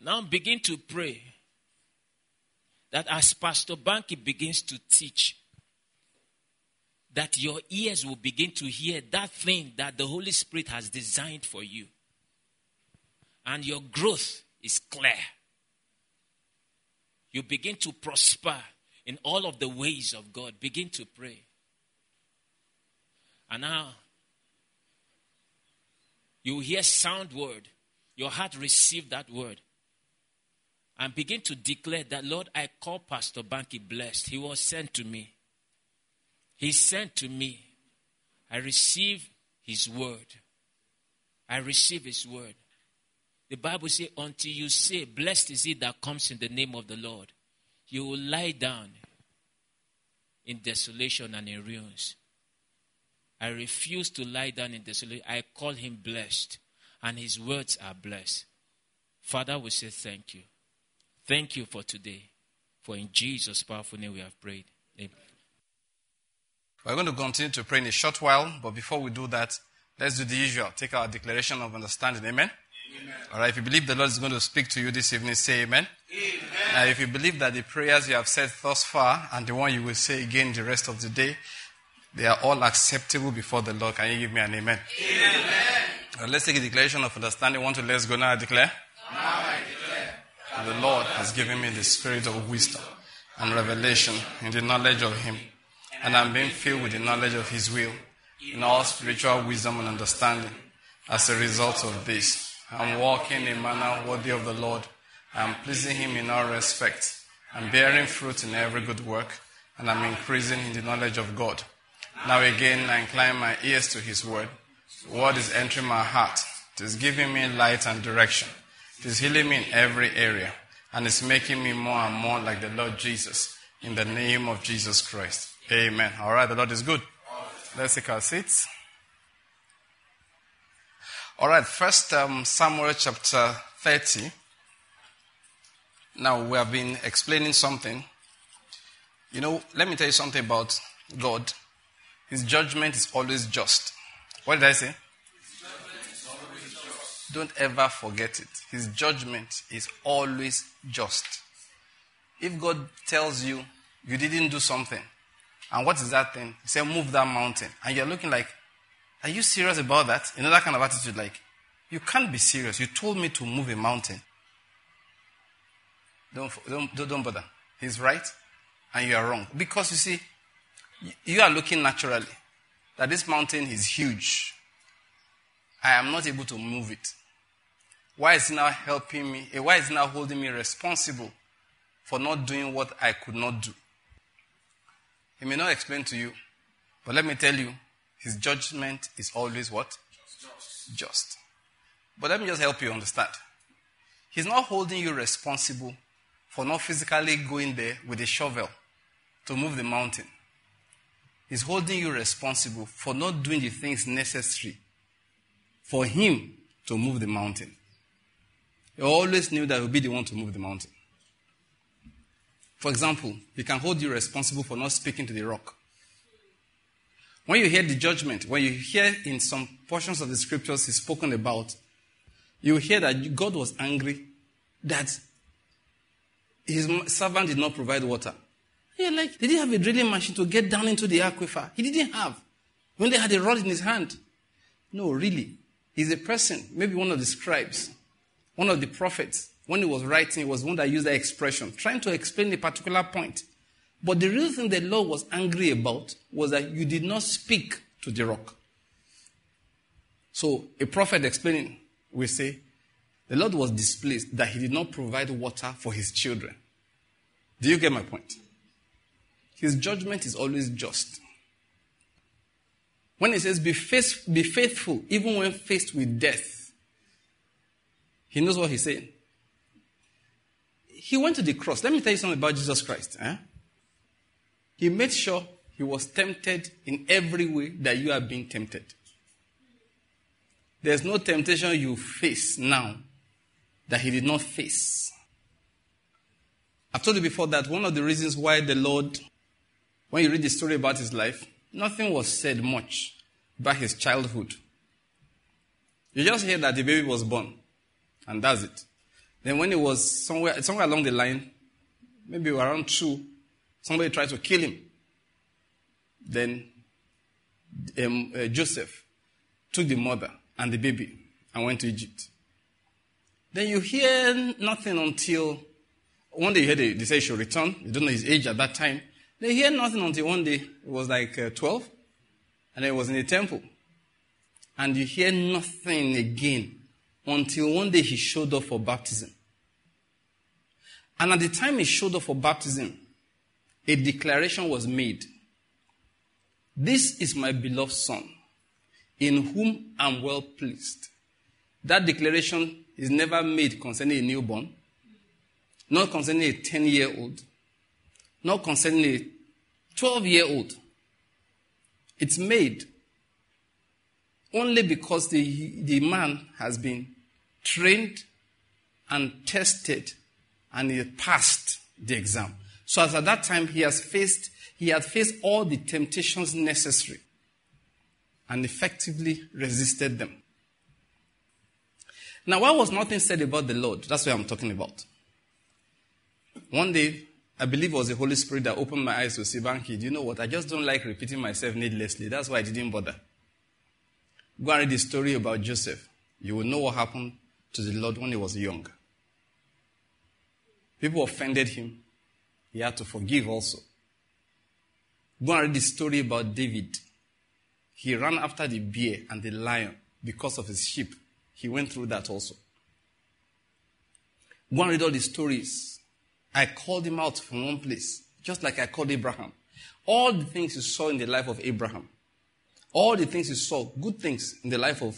Now begin to pray that as Pastor Banky begins to teach, that your ears will begin to hear that thing that the Holy Spirit has designed for you. And your growth is clear. You begin to prosper in all of the ways of God. Begin to pray. And now, you hear sound word. Your heart receive that word. And begin to declare that, Lord, I call Pastor Banky blessed. He was sent to me. He sent to me. I receive his word. I receive his word. The Bible says, until you say, blessed is he that comes in the name of the Lord, you will lie down in desolation and in ruins. I refuse to lie down in desolation. I call him blessed, and his words are blessed. Father, we say thank you. Thank you for today. For in Jesus' powerful name we have prayed. Amen. We're going to continue to pray in a short while, but before we do that, let's do the usual. Take our declaration of understanding. Amen? Amen. All right, if you believe the Lord is going to speak to you this evening, say amen. Amen. And if you believe that the prayers you have said thus far and the one you will say again the rest of the day, they are all acceptable before the Lord, can you give me an amen? Amen. Let's take a declaration of understanding. Let's go now. I declare. Now I declare. The Lord has given me the spirit of wisdom and revelation in the knowledge of him. And I'm being filled with the knowledge of his will in all spiritual wisdom and understanding. As a result of this, I'm walking in a manner worthy of the Lord. I'm pleasing him in all respects. I'm bearing fruit in every good work, and I'm increasing in the knowledge of God. Now again, I incline my ears to his word. The word is entering my heart. It is giving me light and direction. It is healing me in every area, and it's making me more and more like the Lord Jesus. In the name of Jesus Christ. Amen. All right, the Lord is good. Let's take our seats. All right, first Samuel chapter 30. Now, we have been explaining something. You know, let me tell you something about God. His judgment is always just. What did I say? His judgment is always just. Don't ever forget it. His judgment is always just. If God tells you you didn't do something, and what is that thing? He said, move that mountain. And you're looking like, are you serious about that? You know, that kind of attitude, like, you can't be serious. You told me to move a mountain. Don't bother. He's right, and you are wrong. Because you see, you are looking naturally that this mountain is huge. I am not able to move it. Why is he now helping me? Why is he now holding me responsible for not doing what I could not do? He may not explain to you, but let me tell you, his judgment is always what? Just. But let me just help you understand. He's not holding you responsible for not physically going there with a shovel to move the mountain. He's holding you responsible for not doing the things necessary for him to move the mountain. He always knew that he would be the one to move the mountain. For example, he can hold you responsible for not speaking to the rock. When you hear the judgment, when you hear in some portions of the scriptures he's spoken about, you hear that God was angry that his servant did not provide water. You're like, did he have a drilling machine to get down into the aquifer? He didn't have. He only had a rod in his hand. No, really. He's a person, maybe one of the scribes, one of the prophets. When he was writing, he was one that used that expression, trying to explain a particular point. But the real thing the Lord was angry about was that you did not speak to the rock. So a prophet explaining will say, the Lord was displeased that he did not provide water for his children. Do you get my point? His judgment is always just. When he says, be faithful, even when faced with death, he knows what he's saying. He went to the cross. Let me tell you something about Jesus Christ. He made sure he was tempted in every way that you are being tempted. There's no temptation you face now that he did not face. I've told you before that one of the reasons why the Lord, when you read the story about his life, nothing was said much about his childhood. You just hear that the baby was born, and that's it. Then when it was somewhere along the line, maybe around 2, somebody tried to kill him. Then Joseph took the mother and the baby and went to Egypt. Then you hear nothing until one day you hear they say he should return. You don't know his age at that time. They hear nothing until one day it was like 12, and it was in the temple. And you hear nothing again until one day he showed up for baptism. And at the time he showed up for baptism, a declaration was made. This is my beloved son, in whom I'm well pleased. That declaration is never made concerning a newborn, not concerning a 10-year-old, not concerning a 12-year-old. It's made only because the man has been trained and tested and he passed the exam. So as at that time he had faced all the temptations necessary and effectively resisted them. Now, why was nothing said about the Lord? That's what I'm talking about. One day, I believe it was the Holy Spirit that opened my eyes to see, Banky, do you know what? I just don't like repeating myself needlessly. That's why I didn't bother. Go and read the story about Joseph. You will know what happened to the Lord when he was young. People offended him. He had to forgive also. Go and read the story about David. He ran after the bear and the lion because of his sheep. He went through that also. Go and read all the stories. I called him out from one place, just like I called Abraham. All the things you saw in the life of Abraham, all the things you saw, good things in the life of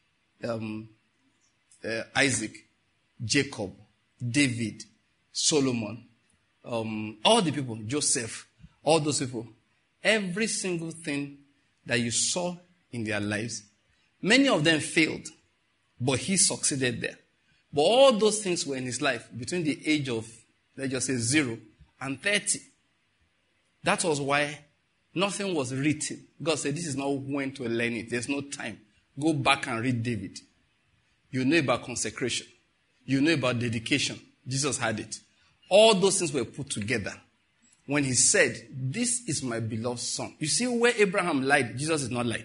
Isaac, Jacob, David, Solomon, all the people, Joseph, all those people, every single thing that you saw in their lives, many of them failed, but he succeeded there. But all those things were in his life between the age of, let's just say, 0 and 30. That was why nothing was written. God said, this is not when to learn it. There's no time. Go back and read David. You know about consecration. You know about dedication. Jesus had it. All those things were put together. When he said, this is my beloved son. You see where Abraham lied, Jesus is not lying.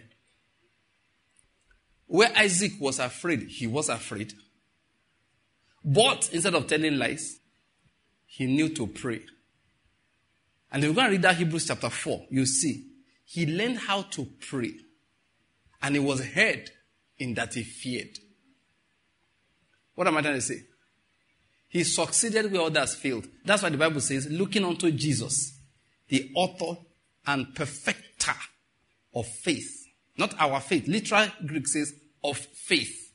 Where Isaac was afraid, he was afraid. But instead of telling lies, he knew to pray. And if you're going to read that Hebrews chapter 4, you see, he learned how to pray. And he was heard in that he feared. What am I trying to say? He succeeded where others failed. That's why the Bible says, looking unto Jesus, the author and perfecter of faith. Not our faith. Literal Greek says, of faith.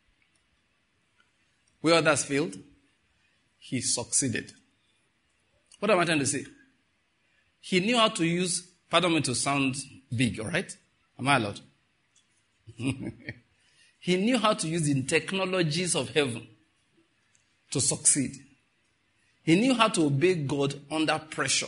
Where others failed, he succeeded. What am I trying to say? He knew how to use, pardon me to sound big, all right? Am I allowed? He knew how to use the technologies of heaven to succeed. He knew how to obey God under pressure.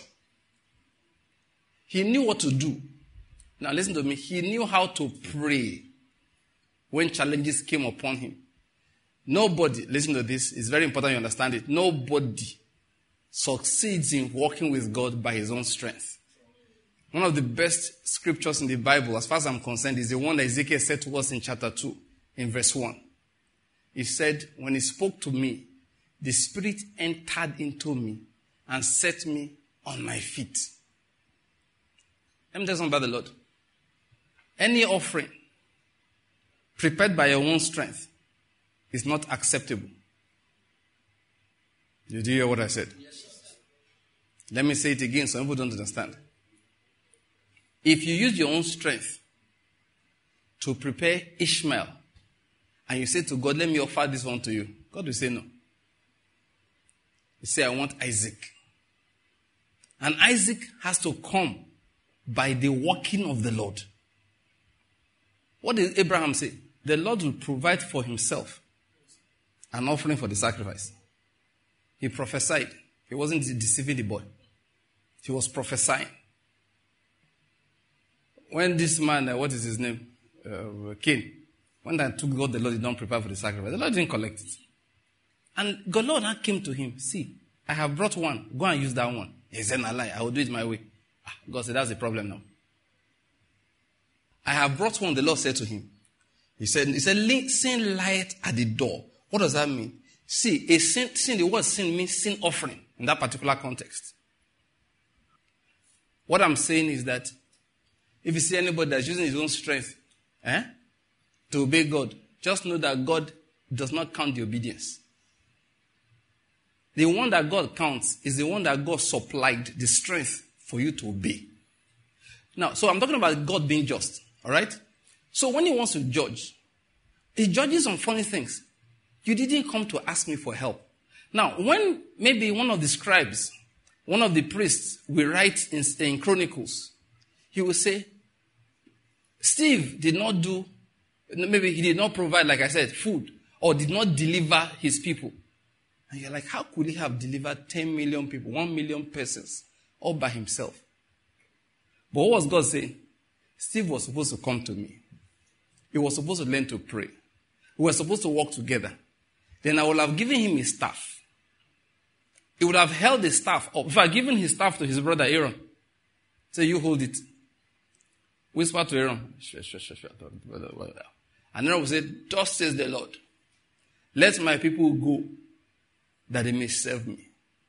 He knew what to do. Now listen to me. He knew how to pray when challenges came upon him. Nobody, listen to this, it's very important you understand it. Nobody succeeds in walking with God by his own strength. One of the best scriptures in the Bible, as far as I'm concerned, is the one that Ezekiel said to us in chapter 2, in verse 1. He said, when he spoke to me, the Spirit entered into me and set me on my feet. Let me tell you something about the Lord. Any offering prepared by your own strength is not acceptable. Did you hear what I said? Yes. Let me say it again so people don't understand. If you use your own strength to prepare Ishmael and you say to God, let me offer this one to you, God will say no. You say, I want Isaac. And Isaac has to come by the working of the Lord. What did Abraham say? The Lord will provide for himself an offering for the sacrifice. He prophesied. He wasn't deceiving the boy. He was prophesying. When this man, what is his name? Cain. When I took God, the Lord did not prepare for the sacrifice. The Lord didn't collect it. And God Lord came to him. See, I have brought one. Go and use that one. He said, "No lie. I will do it my way." God said, "That's the problem now." I have brought one. The Lord said to him. He said, "Sin light at the door." What does that mean? See, a sin, the word sin means sin offering in that particular context. What I'm saying is that if you see anybody that's using his own strength to obey God, just know that God does not count the obedience. The one that God counts is the one that God supplied the strength for you to obey. Now, so I'm talking about God being just, all right? So when he wants to judge, he judges on funny things. You didn't come to ask me for help. Now, when maybe one of the scribes, one of the priests will write in Chronicles, he will say, Steve did not do, maybe he did not provide, like I said, food, or did not deliver his people. And you're like, how could he have delivered 10 million people, 1 million persons, all by himself? But what was God saying? Steve was supposed to come to me. He was supposed to learn to pray. We were supposed to work together. Then I would have given him his staff. He would have held the staff up. If I had given his staff to his brother Aaron, say, you hold it. Whisper to Aaron. And Aaron would say, thus says the Lord, let my people go, that they may serve me.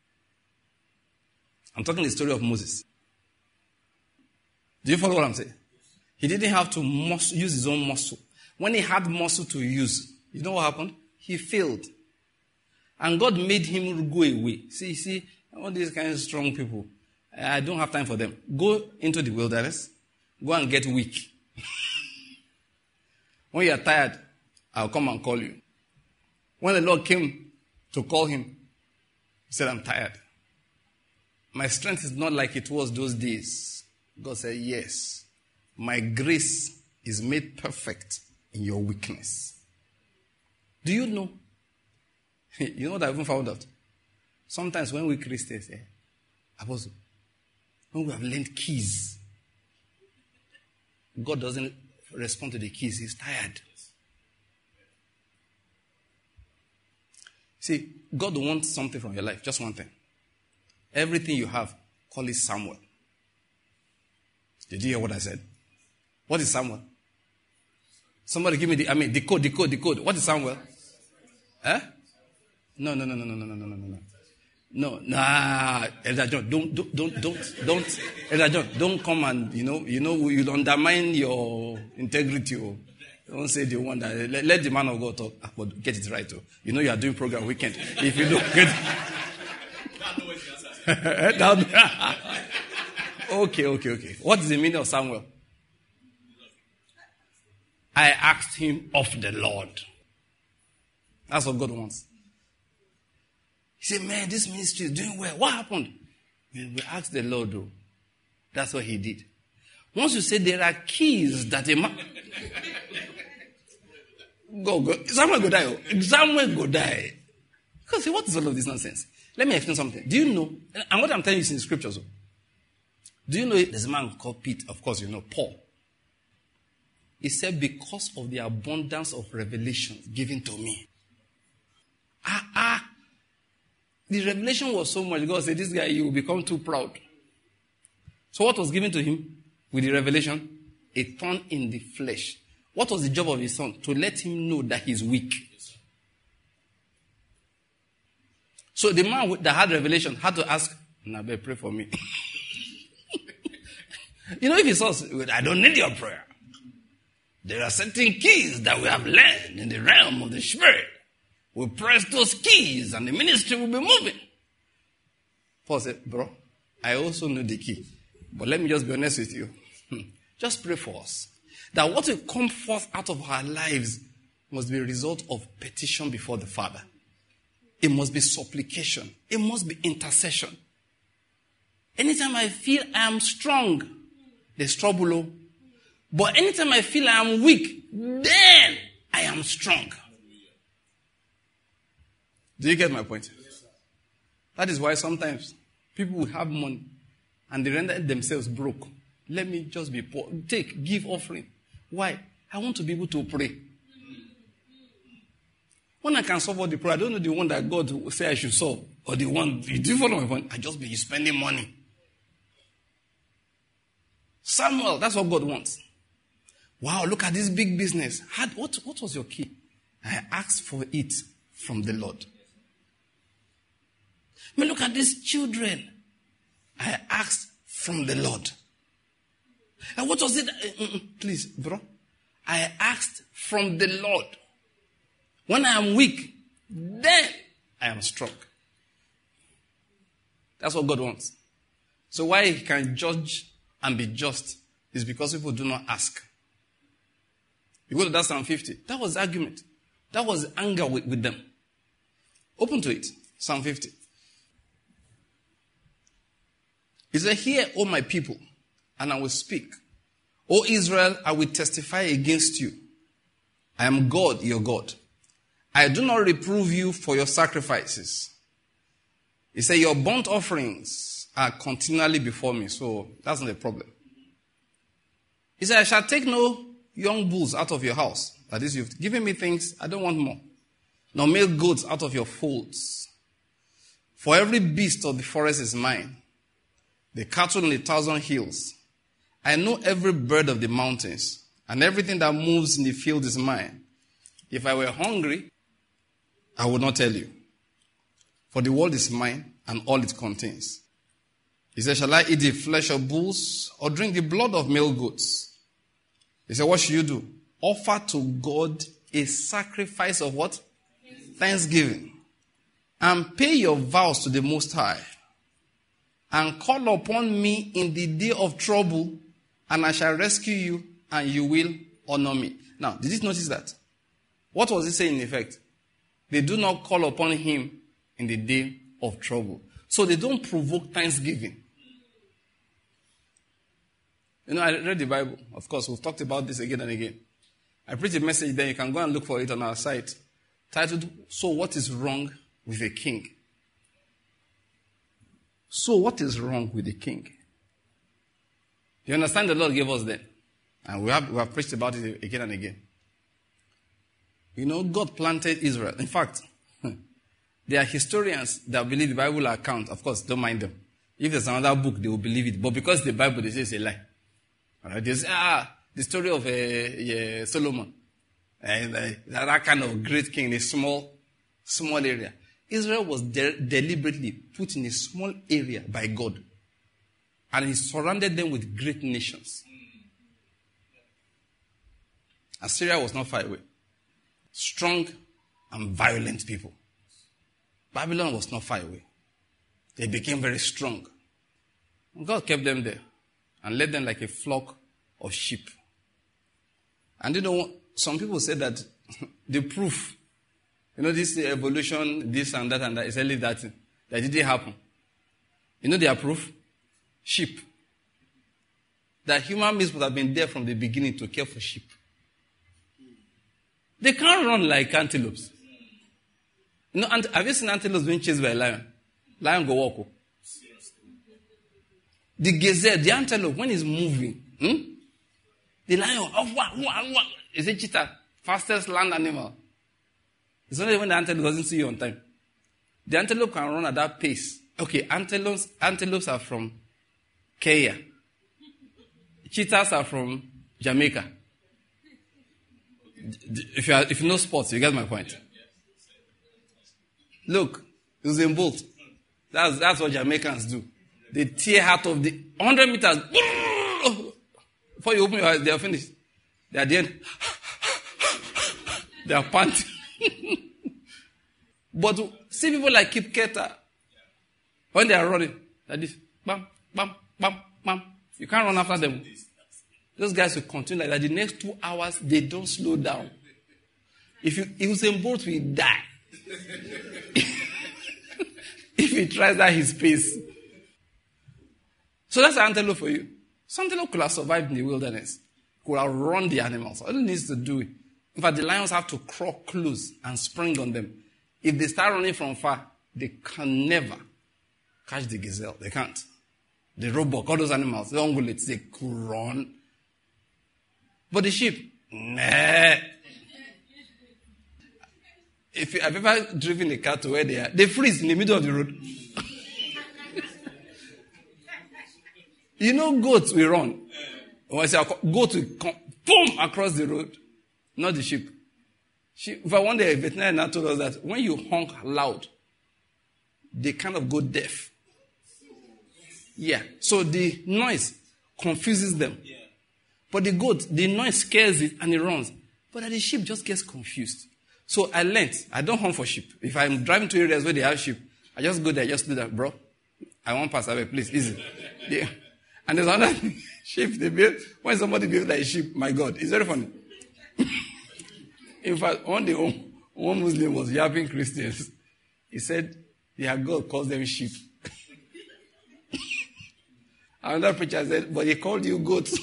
I'm talking the story of Moses. Do you follow what I'm saying? He didn't have to use his own muscle. When he had muscle to use, you know what happened? He failed. And God made him go away. See, all these kind of strong people, I don't have time for them. Go into the wilderness. Go and get weak. When you are tired, I'll come and call you. When the Lord came to call him, he said, I'm tired. My strength is not like it was those days. God said, yes. My grace is made perfect in your weakness. Do you know? You know what I even found out? Sometimes when we Christians, Apostle, when we have learned keys, God doesn't respond to the keys. He's tired. See, God wants something from your life. Just one thing. Everything you have, call it Samuel. Did you hear what I said? What is Samuel? Somebody give me the code. What is Samuel? No. No, Elder John, don't, Elder John, don't come and, you'll undermine your integrity. Don't say the one that, let the man of God talk, but get it right. You are doing program weekend. If you don't get it. Okay. What is the meaning of Samuel? I asked him of the Lord. That's what God wants. He said, man, this ministry is doing well. What happened? We asked the Lord, though. That's what he did. Once you say there are keys that a man... Go. Samuel go die. Because what is all of this nonsense? Let me explain something. Do you know, and what I'm telling you is in the scriptures. Do you know there's a man called Pete? Of course, you know, Paul. He said, because of the abundance of revelation given to me. The revelation was so much. God said, this guy, you will become too proud. So what was given to him with the revelation? A thorn in the flesh. What was the job of his son? To let him know that he's weak. So the man that had revelation had to ask, Nabe, pray for me. If he says, I don't need your prayer. There are certain keys that we have learned in the realm of the spirit. We press those keys and the ministry will be moving. Paul said, bro, I also know the key. But let me just be honest with you. Just pray for us. That what will come forth out of our lives must be a result of petition before the Father. It must be supplication. It must be intercession. Anytime I feel I am strong, there's trouble. But anytime I feel I am weak, then I am strong. Do you get my point? That is why sometimes people will have money and they render themselves broke. Let me just be poor. Give offering. Why? I want to be able to pray. When I can solve all the problem, I don't know the one that God will say I should solve. Or the one, do you follow my point? I just be spending money. Samuel, that's what God wants. Wow, look at this big business. What was your key? I asked for it from the Lord. I mean, look at these children. I asked from the Lord. And what was it? Please, bro. I asked from the Lord. When I am weak, then I am strong. That's what God wants. So why he can judge and be just is because people do not ask. You go to that Psalm 50. That was argument. That was anger with them. Open to it. Psalm 50. He said, hear, O my people, and I will speak. O Israel, I will testify against you. I am God, your God. I do not reprove you for your sacrifices. He said, your burnt offerings are continually before me, so that's not a problem. He said, I shall take no young bulls out of your house. That is, you've given me things, I don't want more. Nor male goats out of your folds. For every beast of the forest is mine, the cattle on 1,000 hills. I know every bird of the mountains, and everything that moves in the field is mine. If I were hungry, I would not tell you. For the world is mine, and all it contains. He said, shall I eat the flesh of bulls, or drink the blood of male goats? He said, what should you do? Offer to God a sacrifice of what? Thanksgiving. And pay your vows to the Most High. And call upon me in the day of trouble, and I shall rescue you, and you will honor me. Now, did you notice that? What was he saying in effect? They do not call upon him in the day of trouble. So they don't provoke thanksgiving. You know, I read the Bible. Of course, we've talked about this again and again. I preached a message there. You can go and look for it on our site. Titled, So What is Wrong with a King? So what is wrong with the king? You understand the Lord gave us then? And we have preached about it again and again. You know, God planted Israel. In fact, there are historians that believe the Bible account. Of course, don't mind them. If there's another book, they will believe it. But because the Bible, they say it's a lie. All right? They say, the story of Solomon. That kind of great king in a small area. Israel was deliberately put in a small area by God. And he surrounded them with great nations. Assyria was not far away. Strong and violent people. Babylon was not far away. They became very strong. And God kept them there and led them like a flock of sheep. And you know, some people say that the proof, you know, this evolution, this and that, it's only that didn't happen. You know their proof? Sheep. That human beings would have been there from the beginning to care for sheep. They can't run like antelopes. You know, have you seen antelopes being chased by a lion? Lion go walk. The gazelle, the antelope, when it's moving, the lion, is a cheetah, fastest land animal. It's only when the antelope doesn't see you on time. The antelope can run at that pace. Okay, antelopes are from Kenya. Cheetahs are from Jamaica. If you know sports, you get my point. Look, Usain Bolt. That's what Jamaicans do. They tear out of the 100 meters. Before you open your eyes, they are finished. They are at the end. They are panting. But see people like Kip Keita, when they are running, like this, bam, bam, bam, bam. You can't run after them. Those guys will continue like that. The next 2 hours, they don't slow down. If Usain Bolt will die. If he tries at his pace. So that's an antelope for you. Some antelope could have survived in the wilderness. Could have run the animals. All it needs to do it. In fact, the lions have to crawl close and spring on them. If they start running from far, they can never catch the gazelle. They can't. The roebuck, all those animals, the ungulates, they could run. But the sheep, nah. If I've ever driven a car to where they are, they freeze in the middle of the road. You know, goats will run. When I say goats will come, boom, across the road. Not the sheep. If I wonder, a veterinarian now told us that when you honk loud, they kind of go deaf. Yeah. So the noise confuses them. But the goat, the noise scares it and it runs. But the sheep just gets confused. So I learned, I don't hunt for sheep. If I'm driving to areas where they have sheep, I just go there, just do that, bro. I won't pass away, please, easy. Yeah. And there's another sheep they build. When somebody builds like a sheep, my God, it's very funny. In fact, one day, one Muslim was yapping Christians. He said, their God calls them sheep. Another preacher said, but he called you goats.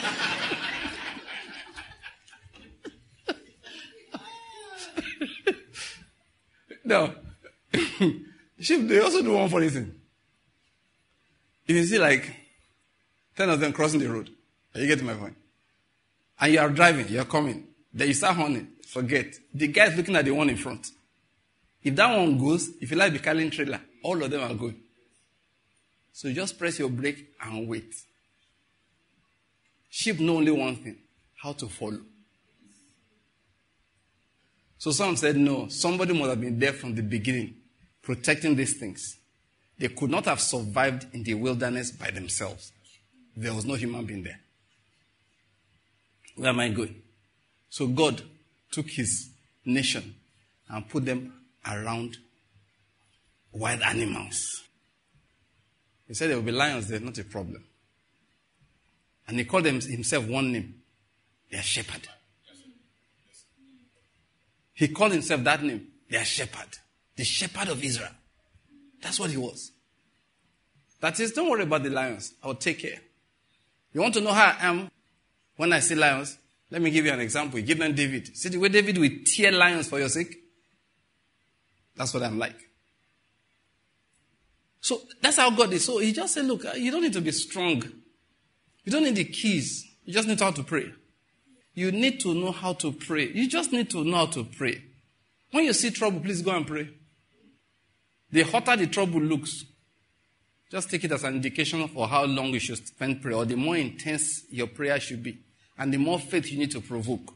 No. Sheep, they also do one funny thing. If you see like 10 of them crossing the road, you get my point. And you are driving, you are coming. Then you start honking. Forget. The guy is looking at the one in front. If that one goes, if you like the Carlin trailer, all of them are going. So you just press your brake and wait. Sheep know only one thing, how to follow. So some said, no, somebody must have been there from the beginning, protecting these things. They could not have survived in the wilderness by themselves. There was no human being there. Where am I going? So God took his nation and put them around wild animals. He said there will be lions there, not a problem. And he called himself one name. Their shepherd. He called himself that name. Their shepherd. The shepherd of Israel. That's what he was. That is, don't worry about the lions. I'll take care. You want to know how I am when I see lions? Let me give you an example. Give them David. See the way David will tear lions for your sake? That's what I'm like. So that's how God is. So he just said, look, you don't need to be strong. You don't need the keys. You just need how to pray. You need to know how to pray. You just need to know how to pray. When you see trouble, please go and pray. The hotter the trouble looks, just take it as an indication for how long you should spend prayer, or the more intense your prayer should be, and the more faith you need to provoke.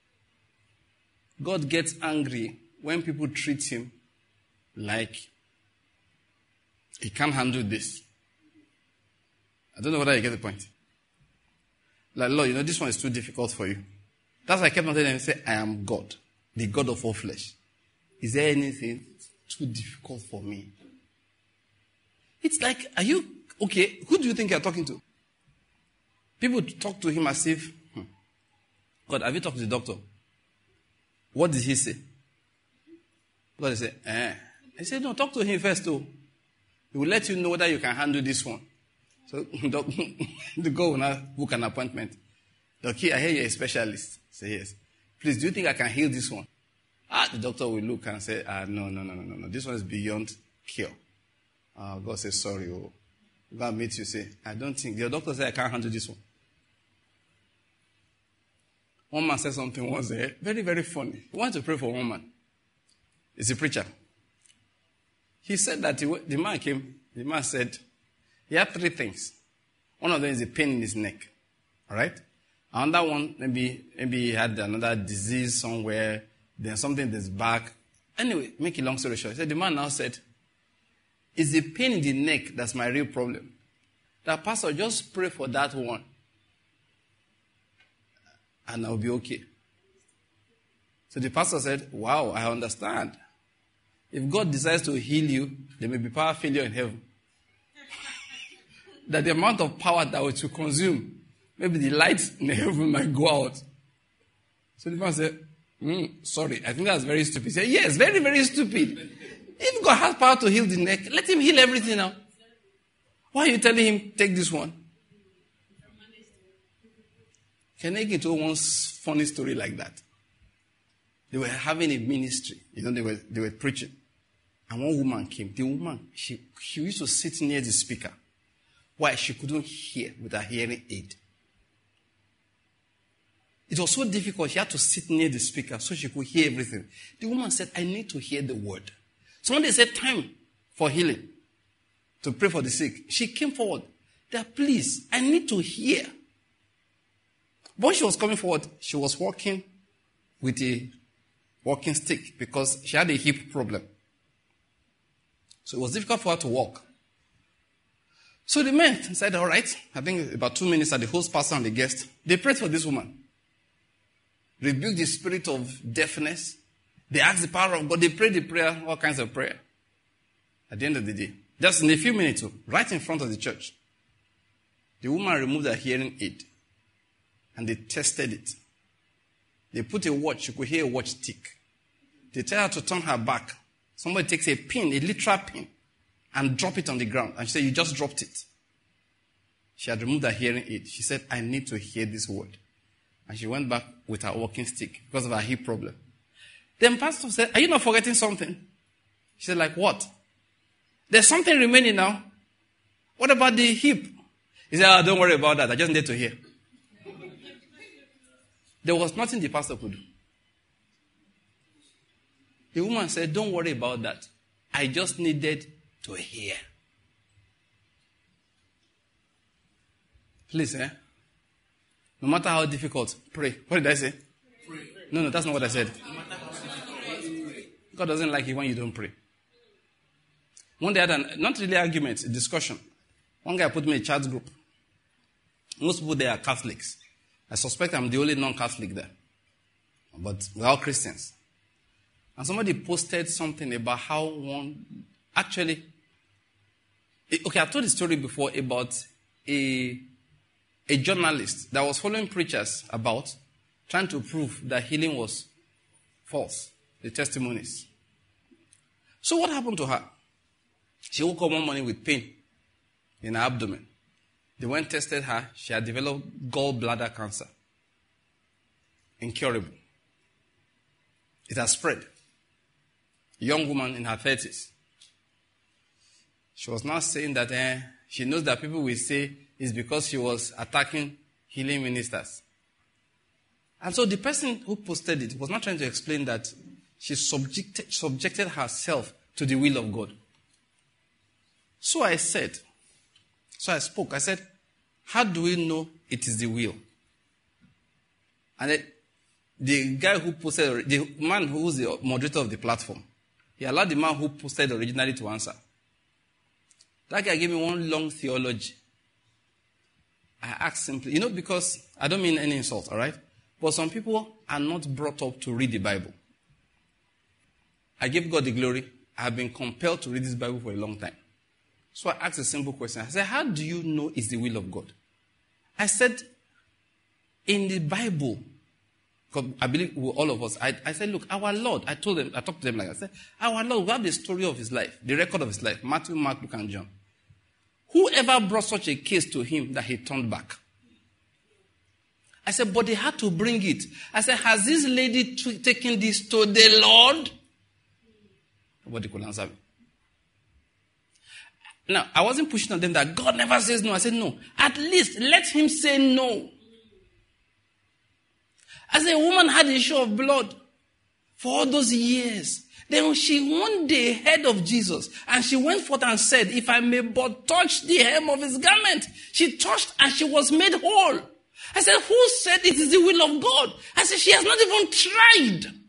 God gets angry when people treat him like he can't handle this. I don't know whether you get the point. Like, Lord, this one is too difficult for you. That's why I kept on telling him, say, I am God, the God of all flesh. Is there anything too difficult for me? It's like, are you, okay, who do you think you're talking to? People talk to him as if, God, have you talked to the doctor? What did he say? God said, He said, no, talk to him first, too. He will let you know whether you can handle this one. So the God will now book an appointment. Doctor, I hear you're a specialist. Say yes. Please, do you think I can heal this one? The doctor will look and say, no. This one is beyond cure. God says, sorry. God meets you, say, I don't think. The doctor said, I can't handle this one. One man said something once there, very, very funny. He wanted to pray for one man. He's a preacher. He said that the man came, the man said, he had 3 things. One of them is a pain in his neck. All right? Another one, maybe he had another disease somewhere, then something in his back. Anyway, make a long story short. He said, the man now said, it's the pain in the neck that's my real problem. That pastor, just pray for that one. And I'll be okay. So the pastor said, wow, I understand. If God decides to heal you, there may be power failure in heaven. That the amount of power that will consume, maybe the lights in heaven might go out. So the man said, sorry, I think that's very stupid. He said, yes, very, very stupid. If God has power to heal the neck, let him heal everything now. Why are you telling him, take this one? Can I get to one funny story like that? They were having a ministry. They were preaching. And one woman came. The woman, she used to sit near the speaker. Why? She couldn't hear with her hearing aid. It was so difficult. She had to sit near the speaker so she could hear everything. The woman said, I need to hear the word. So when they said time for healing, to pray for the sick, she came forward. That, please, I need to hear. But when she was coming forward, she was walking with a walking stick because she had a hip problem. So it was difficult for her to walk. So the men said, all right, I think about 2 minutes at the host pastor and the guest, they prayed for this woman. Rebuked the spirit of deafness. They asked the power of God. They prayed the prayer, all kinds of prayer. At the end of the day, just in a few minutes, right in front of the church, the woman removed her hearing aid and they tested it. They put a watch, you could hear a watch tick. They tell her to turn her back. Somebody takes a pin, a literal pin, and drop it on the ground. And she said, you just dropped it. She had removed her hearing aid. She said, I need to hear this word. And she went back with her walking stick because of her hip problem. Then pastor said, are you not forgetting something? She said, like what? There's something remaining now. What about the hip? He said, oh, don't worry about that. I just need to hear. There was nothing the pastor could do. The woman said, don't worry about that. I just needed to hear. Please, no matter how difficult, pray. What did I say? Pray. No, that's not what I said. God doesn't like it when you don't pray. One day I had not really argument, a discussion. One guy put me in a chat group. Most people there are Catholics. I suspect I'm the only non-Catholic there. But we're all Christians. And somebody posted something about how one... Actually... Okay, I've told the story before about a journalist that was following preachers about trying to prove that healing was false. The testimonies. So what happened to her? She woke up one morning with pain in her abdomen. They went and tested her. She had developed gallbladder cancer. Incurable. It has spread. A young woman in her 30s. She was now saying that she knows that people will say it's because she was attacking healing ministers. And so the person who posted it was not trying to explain that she subjected herself to the will of God. So I spoke. I said, how do we know it is the will? And the guy who posted, the man who was the moderator of the platform, he allowed the man who posted originally to answer. That guy gave me one long theology. I asked simply, because I don't mean any insult, all right? But some people are not brought up to read the Bible. I give God the glory. I have been compelled to read this Bible for a long time. So I asked a simple question. I said, how do you know it's the will of God? I said, in the Bible, because I believe all of us, I said, look, our Lord, I talked to them like I said, our Lord, we have the story of his life, the record of his life, Matthew, Mark, Luke, and John. Whoever brought such a case to him that he turned back? I said, but they had to bring it. I said, has this lady taken this to the Lord? Nobody could answer me. Now, I wasn't pushing on them that God never says no. I said, no. At least let him say no. I said, a woman had a issue of blood for all those years. Then she one day heard of Jesus and she went forth and said, if I may but touch the hem of his garment. She touched and she was made whole. I said, who said it is the will of God? I said, she has not even tried.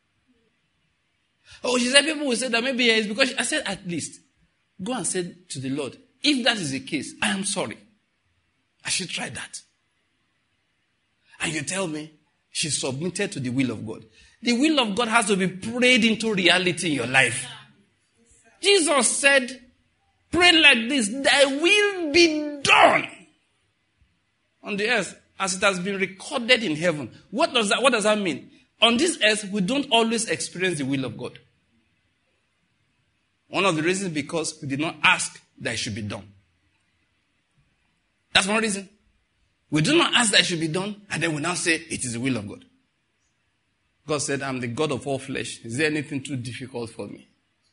Oh, she said, people will say that maybe it's because I said, at least go and say to the Lord, if that is the case, I am sorry. I should try that. And you tell me she submitted to the will of God. The will of God has to be prayed into reality in your life. Jesus said, pray like this, thy will be done on the earth as it has been recorded in heaven. What does that mean? On this earth, we don't always experience the will of God. One of the reasons because we did not ask that it should be done. That's one reason. We do not ask that it should be done, and then we now say it is the will of God. God said, I'm the God of all flesh. Is there anything too difficult for me?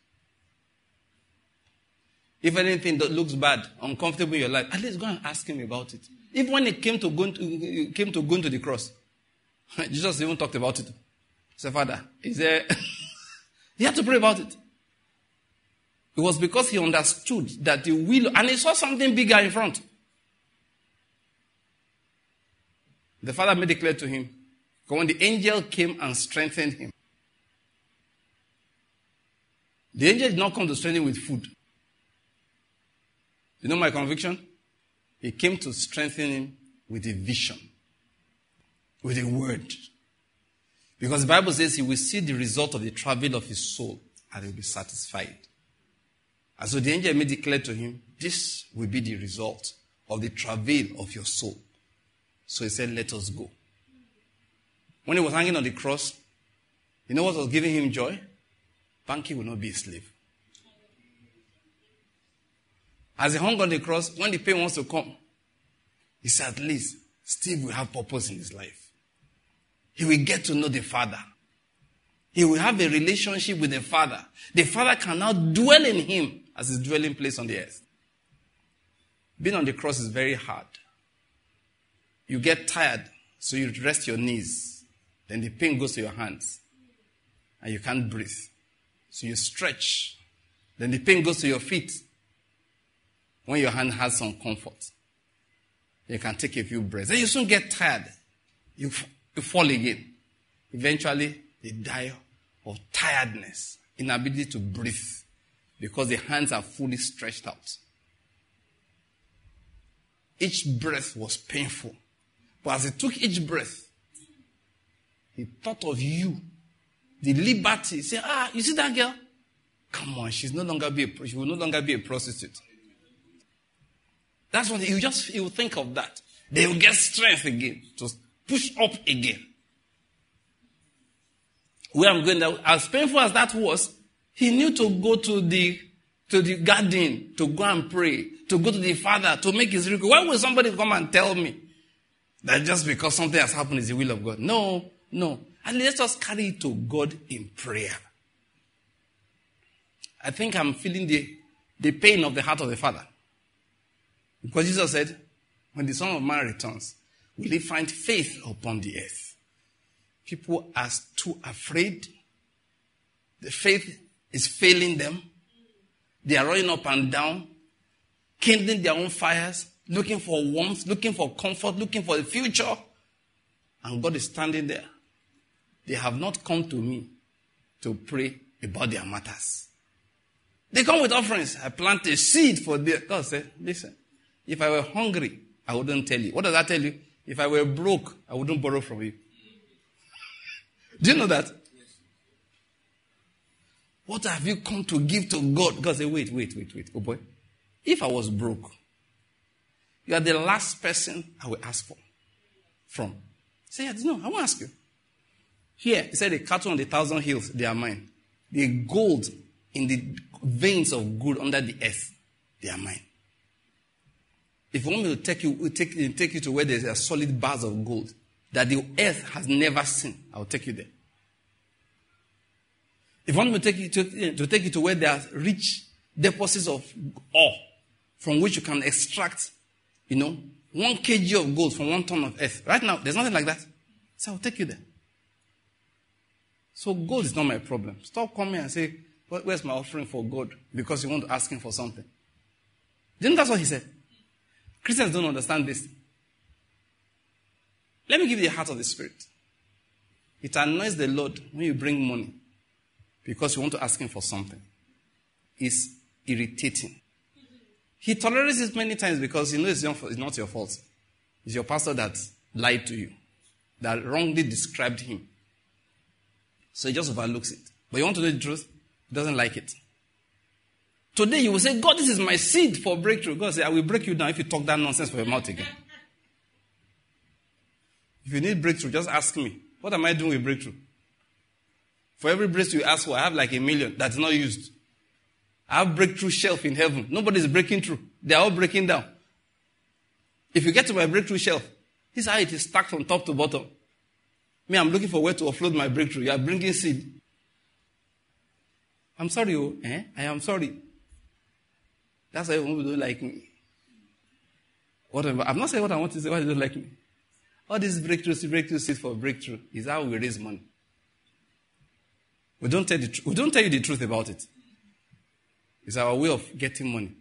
If anything that looks bad, uncomfortable in your life, at least go and ask him about it. Even when it came to going to the cross. Jesus even talked about it. He said, Father, is there... He had to pray about it. It was because he understood that the will... And he saw something bigger in front. The Father made it clear to him. When the angel came and strengthened him, the angel did not come to strengthen him with food. You know my conviction? He came to strengthen him with a vision, with a word. Because the Bible says he will see the result of the travail of his soul and he will be satisfied. And so the angel made it clear to him, this will be the result of the travail of your soul. So he said, let us go. When he was hanging on the cross, you know what was giving him joy? Banky will not be a slave. As he hung on the cross, when the pain wants to come, he said, at least Steve will have purpose in his life. He will get to know the Father. He will have a relationship with the Father. The Father can now dwell in him as his dwelling place on the earth. Being on the cross is very hard. You get tired, so you rest your knees. Then the pain goes to your hands. And you can't breathe. So you stretch. Then the pain goes to your feet. When your hand has some comfort, you can take a few breaths. Then you soon get tired. You fall again. Eventually, they die of tiredness, inability to breathe, because the hands are fully stretched out. Each breath was painful. But as he took each breath, he thought of you. The liberty. He said, you see that girl? Come on, she will no longer be a prostitute. That's what he will think of that. They will get strength again to push up again. Where I'm going now, as painful as that was, he knew to go to the garden, to go and pray, to go to the Father, to make his request. Why would somebody come and tell me that just because something has happened is the will of God? No. And let us carry it to God in prayer. I think I'm feeling the pain of the heart of the Father. Because Jesus said, when the Son of Man returns, will he find faith upon the earth? People are too afraid. The faith is failing them. They are running up and down, kindling their own fires, looking for warmth, looking for comfort, looking for the future. And God is standing there. They have not come to me to pray about their matters. They come with offerings. I plant a seed for them. God said, listen, if I were hungry, I wouldn't tell you. What does that tell you? If I were broke, I wouldn't borrow from you. Do you know that? Yes. What have you come to give to God? God said, wait. Oh boy. If I was broke, you are the last person I will ask from. Say, no, I won't ask you. Here, he said, the cattle on the 1,000 hills, they are mine. The gold in the veins of gold under the earth, they are mine. If you want me to take you to where there's a solid bars of gold that the earth has never seen, I'll take you there. If you want me to take you to where there are rich deposits of ore from which you can extract, 1 kg of gold from 1 ton of earth. Right now, there's nothing like that. So I'll take you there. So gold is not my problem. Stop coming and say, where's my offering for God? Because you want to ask him for something. Didn't that's what he said? Christians don't understand this. Let me give you the heart of the Spirit. It annoys the Lord when you bring money because you want to ask him for something. It's irritating. He tolerates it many times because he knows it's not your fault. It's your pastor that lied to you, that wrongly described him. So he just overlooks it. But you want to know the truth? He doesn't like it. Today you will say, God, this is my seed for breakthrough. God said, I will break you down if you talk that nonsense for your mouth again. If you need breakthrough, just ask me. What am I doing with breakthrough? For every breakthrough you ask for, I have like 1 million that's not used. I have breakthrough shelf in heaven. Nobody's breaking through. They are all breaking down. If you get to my breakthrough shelf, this is how it is stacked from top to bottom. Me, I'm looking for where to offload my breakthrough. You are bringing seed. I'm sorry, I am sorry. That's why people don't like me. Whatever. I'm not saying what I want to say, why they don't like me. All these breakthrough seeds for breakthrough is how we raise money. We don't tell you the truth about it. It's our way of getting money.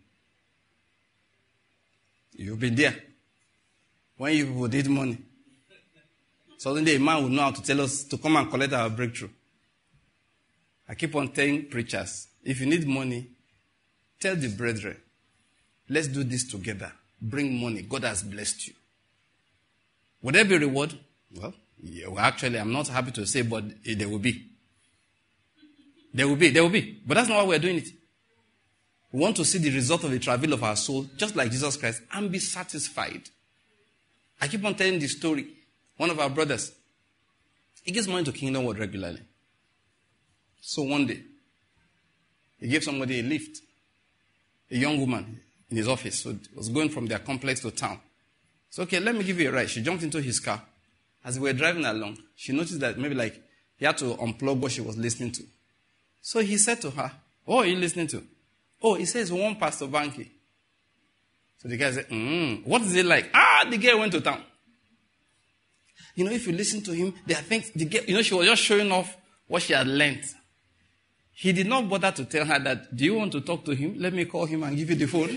You've been there. When you people need money, suddenly a man will know how to tell us to come and collect our breakthrough. I keep on telling preachers, if you need money, tell the brethren, let's do this together. Bring money. God has blessed you. Would there be reward? Well, actually, I'm not happy to say, but there will be. There will be. But that's not why we're doing it. We want to see the result of the travail of our soul, just like Jesus Christ, and be satisfied. I keep on telling the story. One of our brothers, he gives money to Kingdom World regularly. So one day, he gave somebody a lift. A young woman in his office, so was going from their complex to town. So, okay, let me give you a ride. She jumped into his car. As we were driving along, she noticed that maybe he had to unplug what she was listening to. So he said to her, "Oh, are you listening to?" "Oh," he says, "one Pastor Banky." So the guy said, "What is it like?" The girl went to town. If you listen to him, there are things, she was just showing off what she had learned. He did not bother to tell her that, "Do you want to talk to him? Let me call him and give you the phone."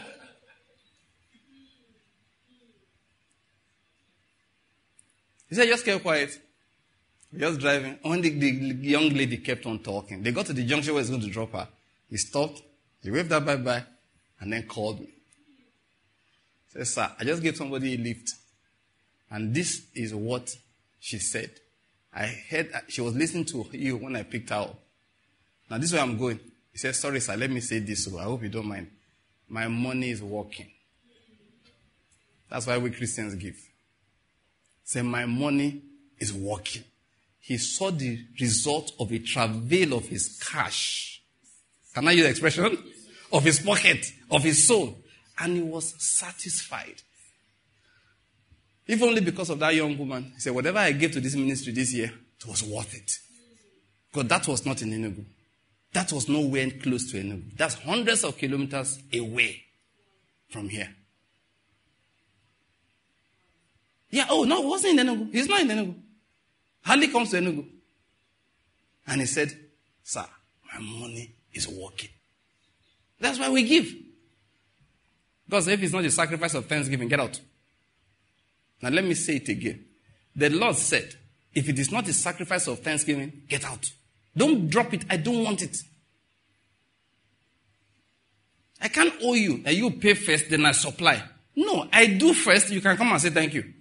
He said, "Just keep quiet." Just driving. When the young lady kept on talking, they got to the junction where he's going to drop her. He stopped, he waved her bye-bye, and then called me. He said, "Sir, I just gave somebody a lift. And this is what she said. I heard she was listening to you when I picked her up. Now this is where I'm going." He said, "Sorry, sir, let me say this, so I hope you don't mind. My money is working." That's why we Christians give. Say, my money is working. He saw the result of a travail of his cash. Can I use the expression? Of his pocket, of his soul. And he was satisfied. If only because of that young woman. He said, whatever I gave to this ministry this year, it was worth it. Because that was not in Enugu. That was nowhere close to Enugu. That's hundreds of kilometers away from here. Yeah, oh no, it wasn't in Enugu. He's not in Enugu. Hardly comes to Enugu. And he said, "Sir, my money is working." That's why we give. Because if it's not the sacrifice of thanksgiving, get out. Now let me say it again. The Lord said, if it is not the sacrifice of thanksgiving, get out. Don't drop it. I don't want it. I can't owe you and you pay first, then I supply. No, I do first. You can come and say thank you.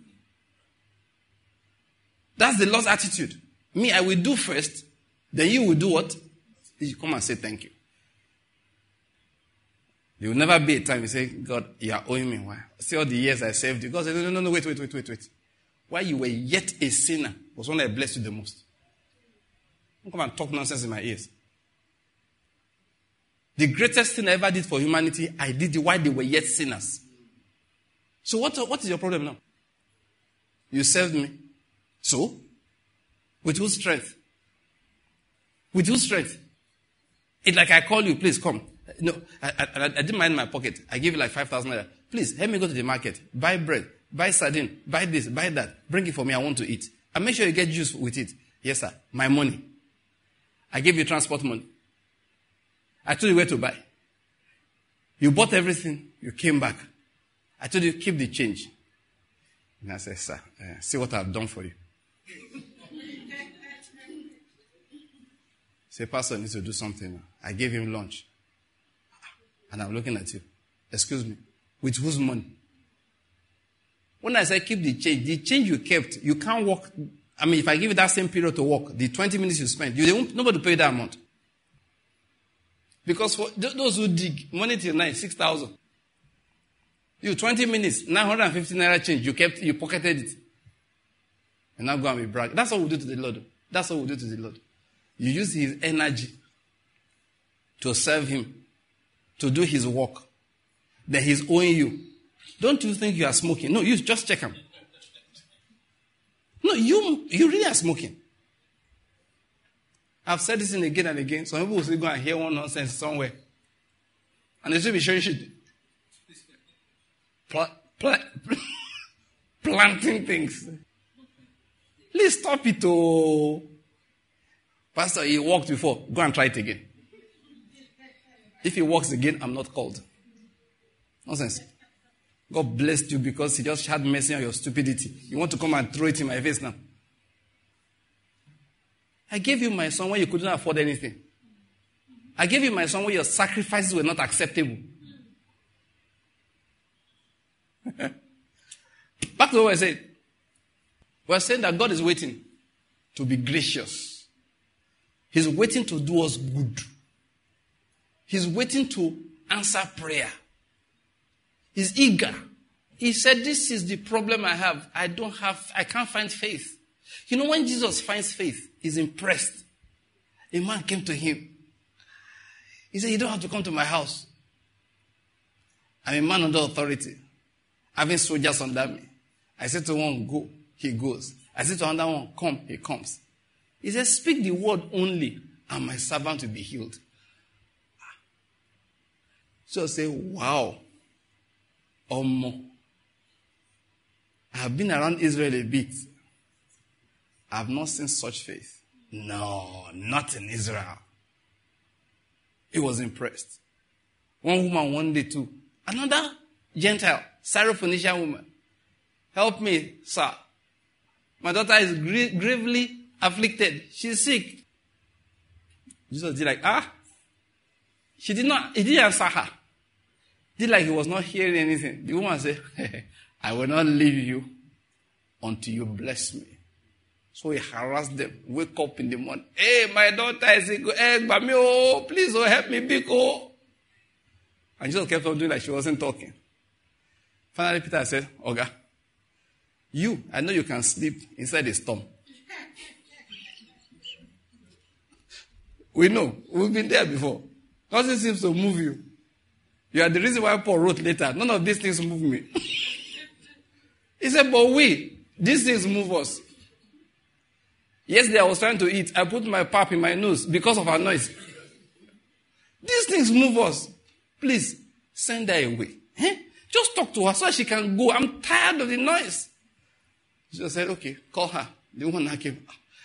That's the Lord's attitude. Me, I will do first. Then you will do what? You come and say thank you. There will never be a time you say, "God, you are owing me. Why? See all the years I saved you." God said, no, wait. While you were yet a sinner was when I blessed you the most. Don't come and talk nonsense in my ears. The greatest thing I ever did for humanity, I did it while they were yet sinners. So what is your problem now? You served me. So? With whose strength? With whose strength? It's like I call you, please come. No, I didn't mind my pocket. I give you like 5,000 naira. Please, help me go to the market. Buy bread. Buy sardine. Buy this. Buy that. Bring it for me. I want to eat. And make sure you get juice with it. Yes, sir. My money. I gave you transport money. I told you where to buy. You bought everything. You came back. I told you, keep the change. And I said, "Sir, see what I've done for you." Say, "Pastor needs to do something now. I gave him lunch. And I'm looking at you. Excuse me. With whose money?" When I say keep the change you kept, you can't walk. I mean, if I give you that same period to walk, the 20 minutes you spent, nobody will pay that amount. Because for those who dig, money till night, 6,000. You 20 minutes, 950 naira change, you pocketed it. And now go and be brag. That's what we do to the Lord. That's what we do to the Lord. You use his energy to serve him, to do his work. Then he's owing you. Don't you think you are smoking? No, you just check him. No, you really are smoking. I've said this again and again. Some people will still go and hear one nonsense somewhere. And they should be showing shit. planting things. Please stop it. Oh. Pastor, he walked before. Go and try it again. If he walks again, I'm not called. Nonsense. God blessed you because he just had mercy on your stupidity. You want to come and throw it in my face now. I gave you my son when you couldn't afford anything. I gave you my son when your sacrifices were not acceptable. Back to what I said. We're saying that God is waiting to be gracious. He's waiting to do us good. He's waiting to answer prayer. He's eager. He said, this is the problem I have. I can't find faith. You know, when Jesus finds faith, he's impressed. A man came to him. He said, you don't have to come to my house. I'm a man under authority. Having soldiers under me. I said to one, go. He goes. I said to another one, come. He comes. He said, speak the word only, and my servant will be healed. So I say, wow. I have been around Israel a bit. I have not seen such faith. No, not in Israel. He was impressed. One woman one day too. Another Gentile, Syrophoenician woman. Help me, sir. My daughter is gravely afflicted. She's sick. Jesus did like, he didn't answer her. Did like he was not hearing anything. The woman said, I will not leave you until you bless me. So he harassed them. Wake up in the morning. Hey, my daughter is sick. Hey, Bami, please help me, Biko. And Jesus kept on doing like she wasn't talking. Finally, Peter said, Oga, I know you can sleep inside a storm. We know. We've been there before. Nothing seems to move you. You are the reason why Paul wrote later, none of these things move me. He said, but these things move us. Yesterday I was trying to eat. I put my pap in my nose because of her noise. These things move us. Please, send her away. Just talk to her so she can go. I'm tired of the noise. Jesus said, okay, call her. The woman that came,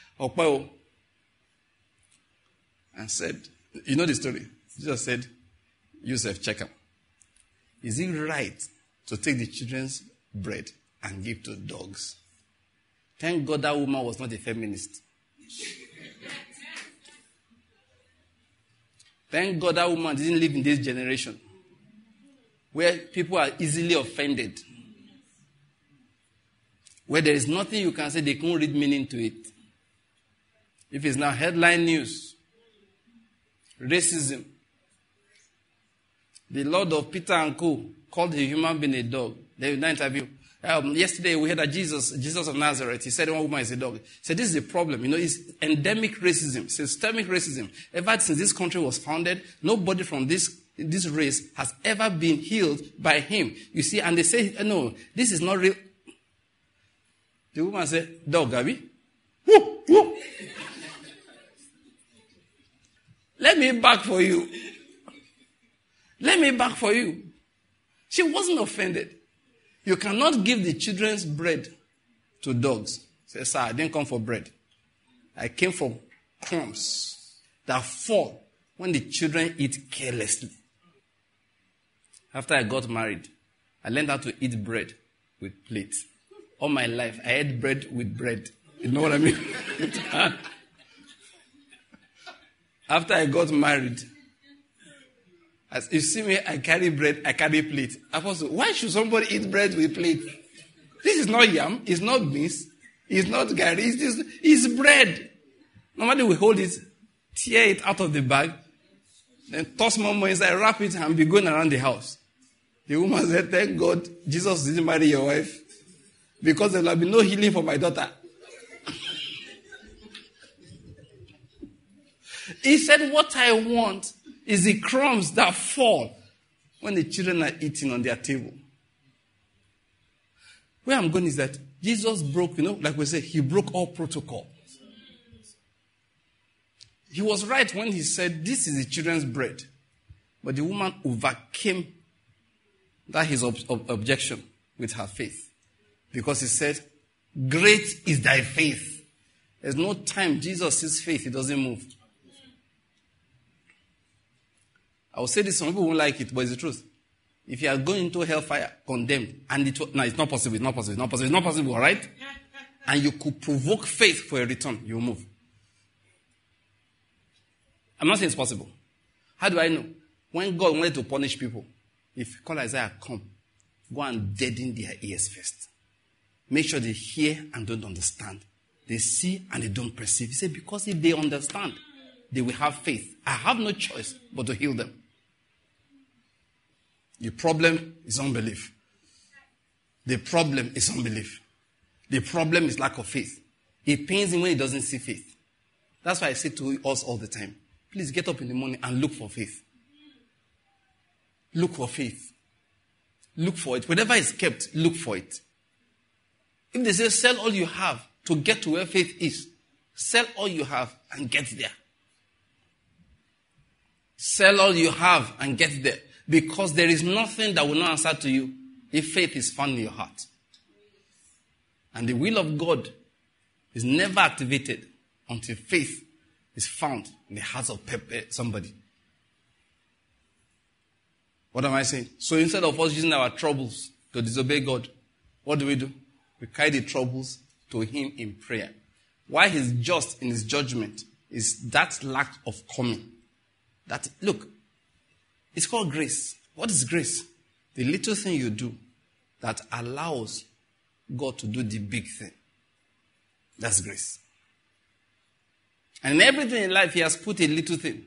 and said, you know the story. Jesus said, Joseph, check him. Is it right to take the children's bread and give to dogs? Thank God that woman was not a feminist. Thank God that woman didn't live in this generation where people are easily offended. Where there is nothing you can say, they can't read meaning to it. If it's now headline news, racism, the Lord of Peter and Co. called a human being a dog. They did not interview. Yesterday we heard that Jesus of Nazareth, he said one woman is a dog. He said this is the problem. It's endemic racism, systemic racism. Ever since this country was founded, nobody from this race has ever been healed by him. You see, and they say, no, this is not real. The woman said, dog, Abby. Woo, woo. Let me back for you. Let me back for you. She wasn't offended. You cannot give the children's bread to dogs. Say, sir, I didn't come for bread. I came for crumbs that fall when the children eat carelessly. After I got married, I learned how to eat bread with plates. All my life, I ate bread with bread. You know what I mean? After I got married, as you see me, I carry bread, I carry plate. Apostle, why should somebody eat bread with plate? This is not yam, it's not beans, it's not gari, it's bread. Normally we hold it, tear it out of the bag, then toss more inside, wrap it, and be going around the house. The woman said, thank God Jesus didn't marry your wife, because there will be no healing for my daughter. He said, what I want is the crumbs that fall when the children are eating on their table. Where I'm going is that Jesus broke, like we say, he broke all protocol. He was right when he said, this is the children's bread. But the woman overcame that his objection with her faith. Because he said, great is thy faith. There's no time Jesus sees faith, he doesn't move. I will say this, some people won't like it, but it's the truth. If you are going into hellfire, condemned, and it's not possible, all right? And you could provoke faith for a return, you move. I'm not saying it's possible. How do I know? When God wanted to punish people, if call Isaiah, come, go and deaden their ears first. Make sure they hear and don't understand. They see and they don't perceive. He said, because if they understand, they will have faith. I have no choice but to heal them. The problem is unbelief. The problem is unbelief. The problem is lack of faith. It pains him when he doesn't see faith. That's why I say to us all the time, please get up in the morning and look for faith. Look for faith. Look for it. Whatever is kept, look for it. If they say sell all you have to get to where faith is, sell all you have and get there. Sell all you have and get there. Because there is nothing that will not answer to you if faith is found in your heart. And the will of God is never activated until faith is found in the hearts of somebody. What am I saying? So instead of us using our troubles to disobey God, what do? We carry the troubles to him in prayer. Why he's just in his judgment is that lack of coming. That, look, it's called grace. What is grace? The little thing you do that allows God to do the big thing. That's grace. And in everything in life, he has put a little thing.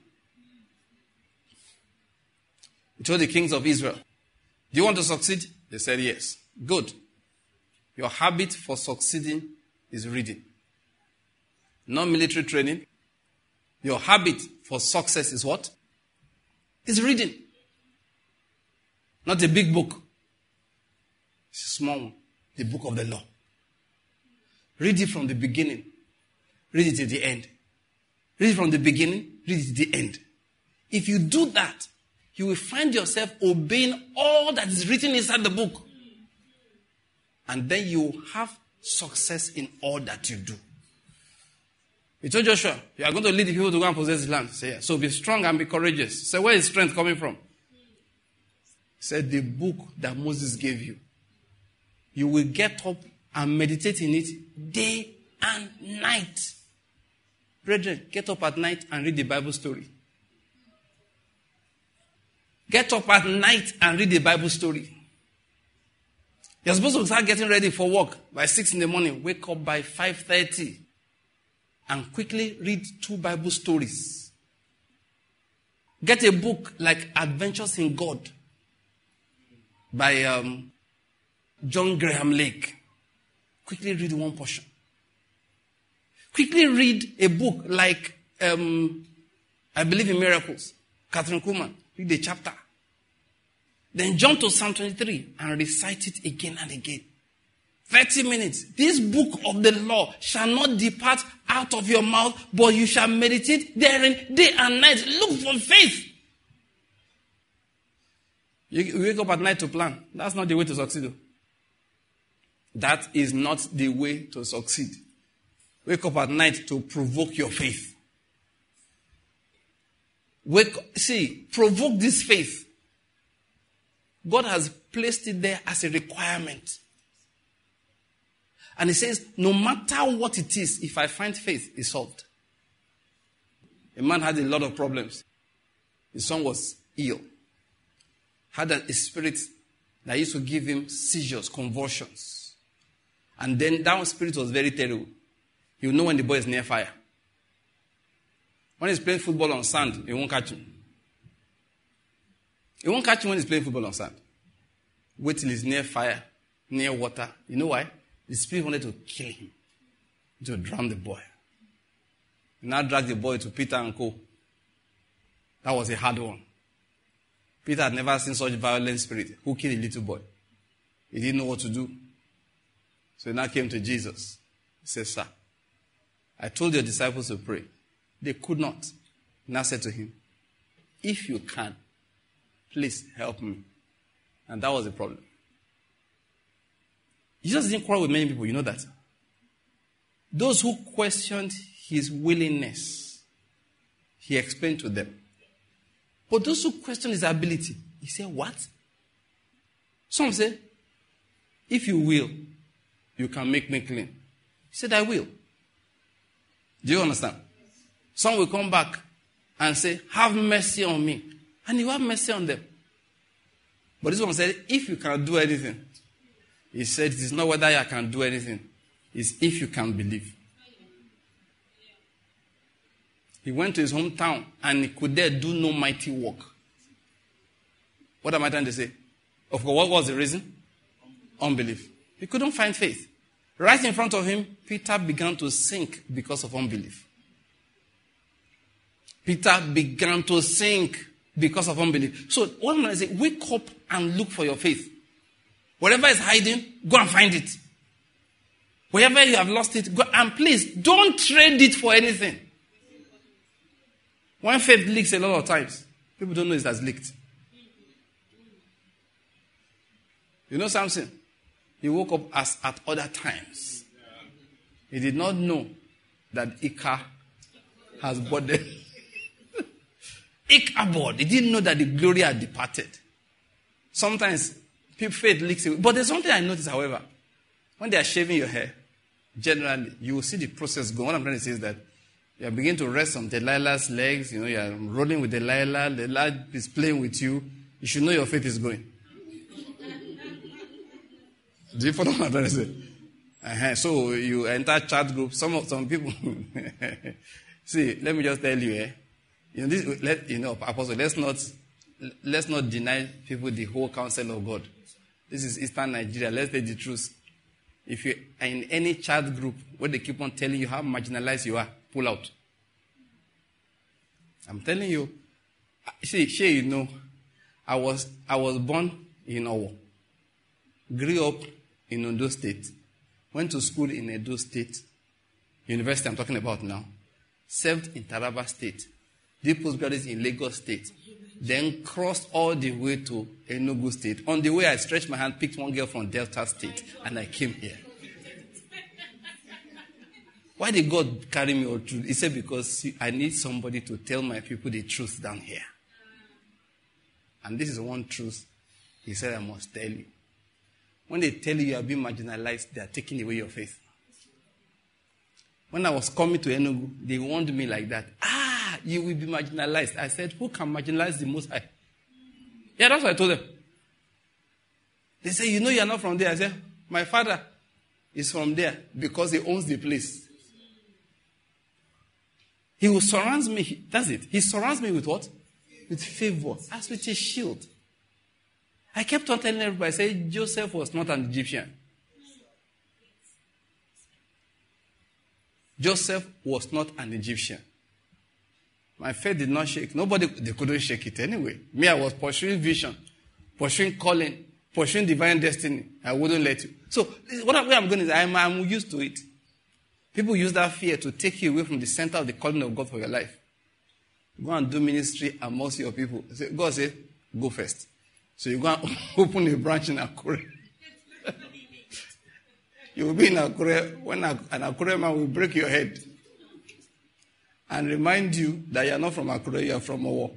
He told the kings of Israel, do you want to succeed? They said yes. Good. Your habit for succeeding is reading. Not military training. Your habit for success is what? Is reading. Not a big book. It's a small one. The book of the law. Read it from the beginning. Read it to the end. Read it from the beginning. Read it to the end. If you do that, you will find yourself obeying all that is written inside the book. And then you have success in all that you do. He told Joshua, you are going to lead the people to go and possess the land. Say, yeah. So be strong and be courageous. Say, where is strength coming from? He said, the book that Moses gave you. You will get up and meditate in it day and night. Brethren, get up at night and read the Bible story. Get up at night and read the Bible story. You're supposed to start getting ready for work by 6 in the morning. Wake up by 5:30 and quickly read 2 Bible stories. Get a book like Adventures in God by John Graham Lake. Quickly read one portion. Quickly read a book like I Believe in Miracles, Catherine Kuhlman. Read the chapter. Then jump to Psalm 23 and recite it again and again. 30 minutes. This book of the law shall not depart out of your mouth, but you shall meditate therein day and night. Look for faith. You wake up at night to plan. That's not the way to succeed. That is not the way to succeed. Wake up at night to provoke your faith. Provoke this faith. God has placed it there as a requirement. And he says, no matter what it is, if I find faith, it's solved. A man had a lot of problems. His son was ill. Had a spirit that used to give him seizures, convulsions. And then that spirit was very terrible. You know when the boy is near fire. When he's playing football on sand, he won't catch him. He won't catch him when he's playing football on sand. Wait till he's near fire, near water. You know why? The spirit wanted to kill him, to drown the boy. He now dragged the boy to Peter and co. That was a hard one. Peter had never seen such violent spirit. Who killed a little boy? He didn't know what to do. So he now came to Jesus. He said, sir, I told your disciples to pray. They could not. He now said to him, if you can, please help me. And that was the problem. Jesus didn't quarrel with many people, you know that. Those who questioned his willingness, he explained to them. But those who questioned his ability, he said, what? Some say, if you will, you can make me clean. He said, I will. Do you understand? Some will come back and say, have mercy on me. And he will have mercy on them. But this one said, if you can do anything. He said, it is not whether I can do anything. It's if you can believe. He went to his hometown and he could there do no mighty work. What am I trying to say? Of course, what was the reason? Unbelief. He couldn't find faith. Right in front of him, Peter began to sink because of unbelief. Peter began to sink because of unbelief. So what am I saying? Wake up and look for your faith. Whatever is hiding, go and find it. Wherever you have lost it, go and please don't trade it for anything. When faith leaks a lot of times, people don't know it has leaked. You know something? He woke up as at other times. He did not know that Ichabod has boarded. Ichabod. He didn't know that the glory had departed. Sometimes faith leaks away. But there's something I noticed, however. When they are shaving your hair, generally, you will see the process going. What I'm trying to say is that you are beginning to rest on Delilah's legs. You know, you are rolling with Delilah. Delilah is playing with you. You should know your faith is going. Do you follow what I'm trying to say? So you enter chat group. Some people. See, let me just tell you, Apostle, let's not deny people the whole counsel of God. This is Eastern Nigeria. Let's say the truth. If you're in any chat group where they keep on telling you how marginalized you are, pull out. I'm telling you. See, you know, I was born in Owo, grew up in Ondo State, went to school in Edo State, university I'm talking about now, served in Taraba State, did postgraduate in Lagos State, then crossed all the way to Enugu State. On the way, I stretched my hand, picked one girl from Delta State, and I came here. Why did God carry me all through? He said, because I need somebody to tell my people the truth down here. And this is one truth he said I must tell you. When they tell you you are being marginalized, they are taking away your faith. When I was coming to Enugu, they warned me like that. You will be marginalized. I said, who can marginalize the Most High? Yeah, that's what I told them. They say, you know you are not from there. I said, my father is from there because he owns the place. He will surround me. That's it. He surrounds me with what? With favor. As with a shield. I kept on telling everybody, I said, Joseph was not an Egyptian. Joseph was not an Egyptian. My faith did not shake. They couldn't shake it anyway. Me, I was pursuing vision, pursuing calling, pursuing divine destiny. I wouldn't let you. So, where I'm going is, I'm used to it. People use that fear to take you away from the center of the calling of God for your life. Go and do ministry amongst your people. God said, go first. So you go and open a branch in Akure. You will be in Akure when an Akure man will break your head and remind you that you are not from Akure, you are from Owo.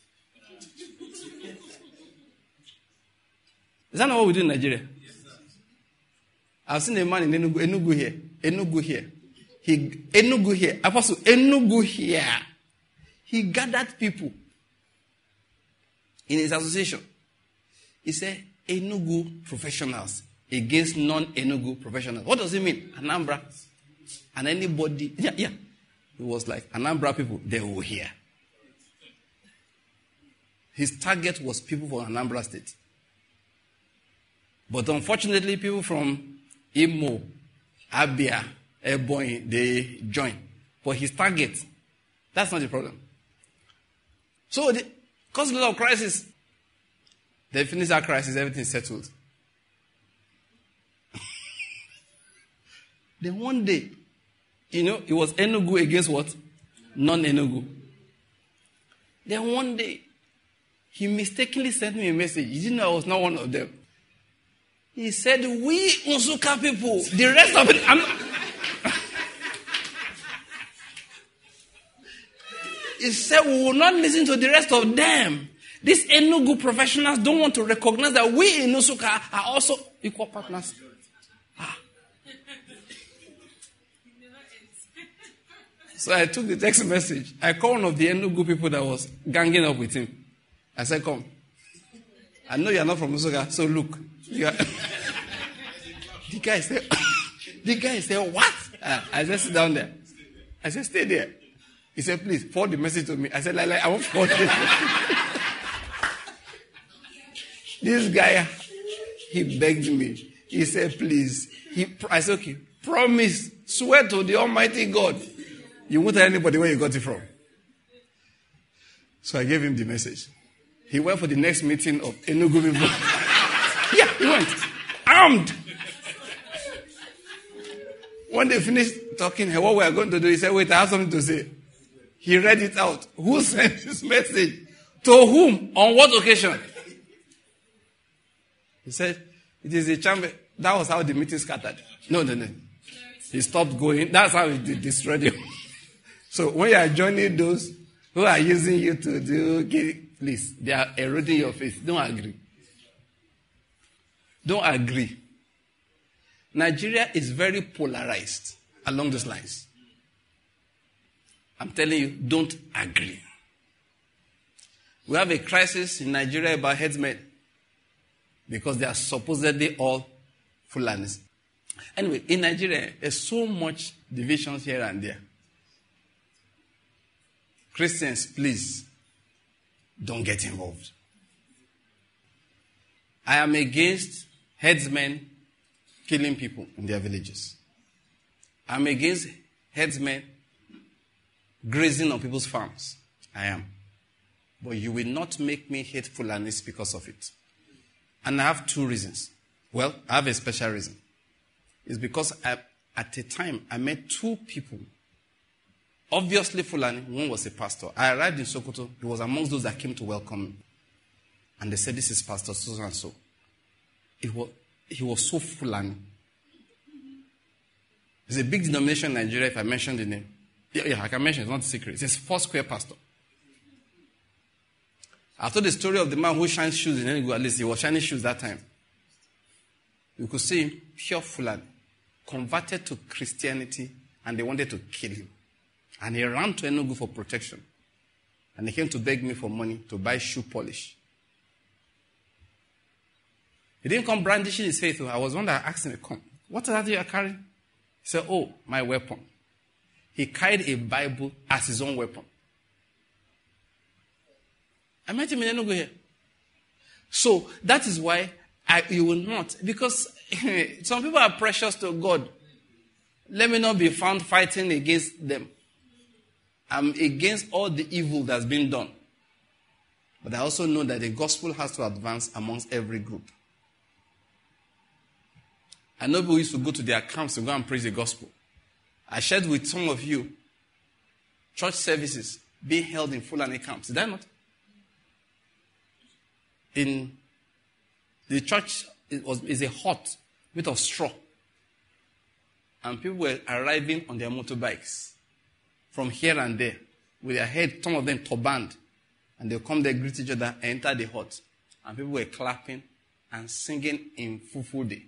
Is that not what we do in Nigeria? Yes, I've seen a man in Enugu here. Enugu here. Apostle, Enugu here. He gathered people in his association. He said, Enugu professionals against non-Enugu professionals. What does it mean? Anambra. And anybody. Yeah. It was like, Anambra people, they were here. His target was people from Anambra State. But unfortunately, people from Imo, Abia, Ebonyi, they joined. But his target, that's not the problem. So, because of a lot of crisis, they finish that crisis, everything settled. Then one day, it was Enugu against what? Non-Enugu. Then one day, he mistakenly sent me a message. He didn't know I was not one of them. He said, we Nsukka people, the rest of it, he said, we will not listen to the rest of them. These Enugu professionals don't want to recognize that we in Nsukka are also equal partners. So I took the text message. I called one of the Enugu people that was ganging up with him. I said, come. I know you're not from Nsukka, so look. The guy said, what? I just sit down there. I said, stay there. He said, please, forward the message to me. I said, I won't forward it. This guy, he begged me. He said, please. I said, okay, promise, swear to the Almighty God. You won't tell anybody where you got it from. So I gave him the message. He went for the next meeting of Enugu people. Yeah, he went. Armed. When they finished talking, what we are going to do, he said, wait, I have something to say. He read it out. Who sent this message? To whom? On what occasion? He said, it is a chamber. That was how the meeting scattered. No. He stopped going. That's how he destroyed him. So when you are joining those who are using you to do, please, they are eroding your faith. Don't agree. Don't agree. Nigeria is very polarized along those lines. I'm telling you, don't agree. We have a crisis in Nigeria about headsmen because they are supposedly all Fulanis. Anyway, in Nigeria, there's so much divisions here and there. Christians, please, don't get involved. I am against headsmen killing people in their villages. I'm against headsmen grazing on people's farms. I am. But you will not make me hate Fulanis because of it. And I have two reasons. Well, I have a special reason. It's because at a time I met two people. Obviously Fulani, one was a pastor. I arrived in Sokoto. He was amongst those that came to welcome me. And they said, this is Pastor so and so. He was so Fulani. It's a big denomination in Nigeria if I mention the name. Yeah, I can mention, it's not a secret. It's a Foursquare pastor. I told the story of the man who shines shoes in Enugu. At least he was shining shoes that time. You could see him, pure Fulani, converted to Christianity, and they wanted to kill him. And he ran to Enugu for protection. And he came to beg me for money to buy shoe polish. He didn't come brandishing his faith. I was one that asked him, come, what is that you are carrying? He said, oh, my weapon. He carried a Bible as his own weapon. I met him in Enugu here. So that is why you will not. Because some people are precious to God. Let me not be found fighting against them. I'm against all the evil that's been done. But I also know that the gospel has to advance amongst every group. I know people used to go to their camps to go and preach the gospel. I shared with some of you church services being held in Fulani camps. Did I not? In the church is a hut made of straw. And people were arriving on their motorbikes from here and there with their head, some of them turbaned. And they'll come there, greet each other, enter the hut. And people were clapping and singing in Fufude.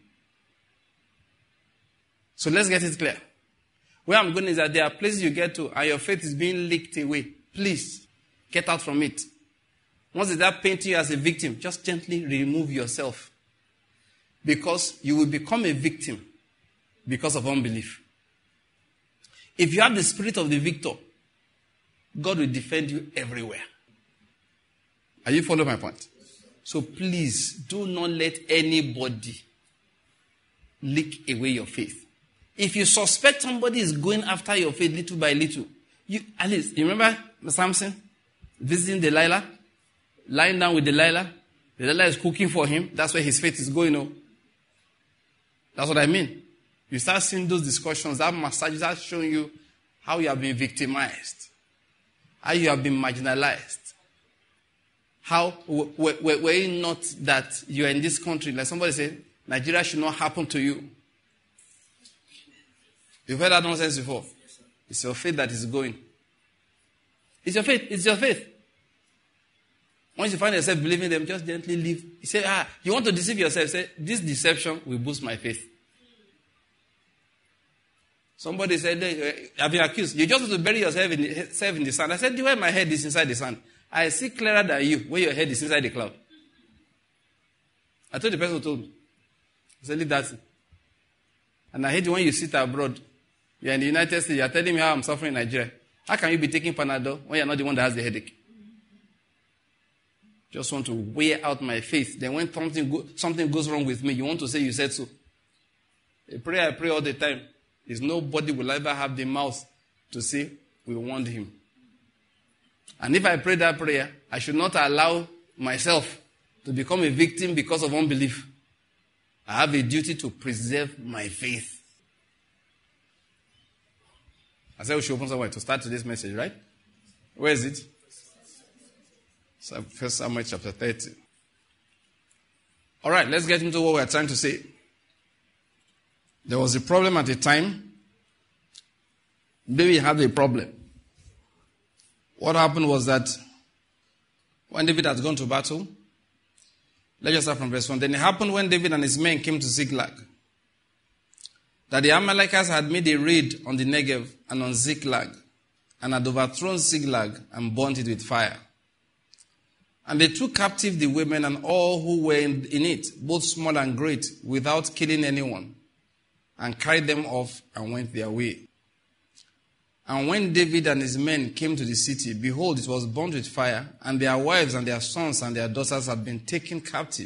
So let's get it clear. Where I'm going is that there are places you get to and your faith is being leaked away. Please, get out from it. Once they start painting you as a victim, just gently remove yourself. Because you will become a victim because of unbelief. If you have the spirit of the victor, God will defend you everywhere. Are you following my point? So please, do not let anybody leak away your faith. If you suspect somebody is going after your faith little by little, you remember Samson visiting Delilah? Lying down with Delilah. Delilah is cooking for him. That's where his faith is going on. That's what I mean. You start seeing those discussions, that massage start showing you how you have been victimized. How you have been marginalized. How, were it not that you are in this country, like somebody said, Nigeria should not happen to you. You've heard that nonsense before. It's your faith that is going. It's your faith. It's your faith. Once you find yourself believing them, just gently leave. You say, you want to deceive yourself. Say, this deception will boost my faith. Somebody said, I've been accused. You just have to bury yourself in the sand. I said, why my head is inside the sand? I see clearer than you when your head is inside the cloud. I told the person who told me. I said, leave that. And I hate when you sit abroad. You're in the United States. You're telling me how I'm suffering in Nigeria. How can you be taking Panadol when you're not the one that has the headache? Just want to wear out my faith. Then when something goes wrong with me, you want to say you said so. A prayer I pray all the time is nobody will ever have the mouth to say we warned him. And if I pray that prayer, I should not allow myself to become a victim because of unbelief. I have a duty to preserve my faith. I said we should open somewhere to start today's message, right? Where is it? 1 Samuel chapter 30. All right, let's get into what we're trying to say. There was a problem at the time. David had a problem. What happened was that when David had gone to battle, let's just start from verse 1. Then it happened when David and his men came to Ziklag, that the Amalekites had made a raid on the Negev and on Ziklag, and had overthrown Ziklag and burnt it with fire. And they took captive the women and all who were in it, both small and great, without killing anyone, and carried them off and went their way. And when David and his men came to the city, behold, it was burnt with fire, and their wives and their sons and their daughters had been taken captive.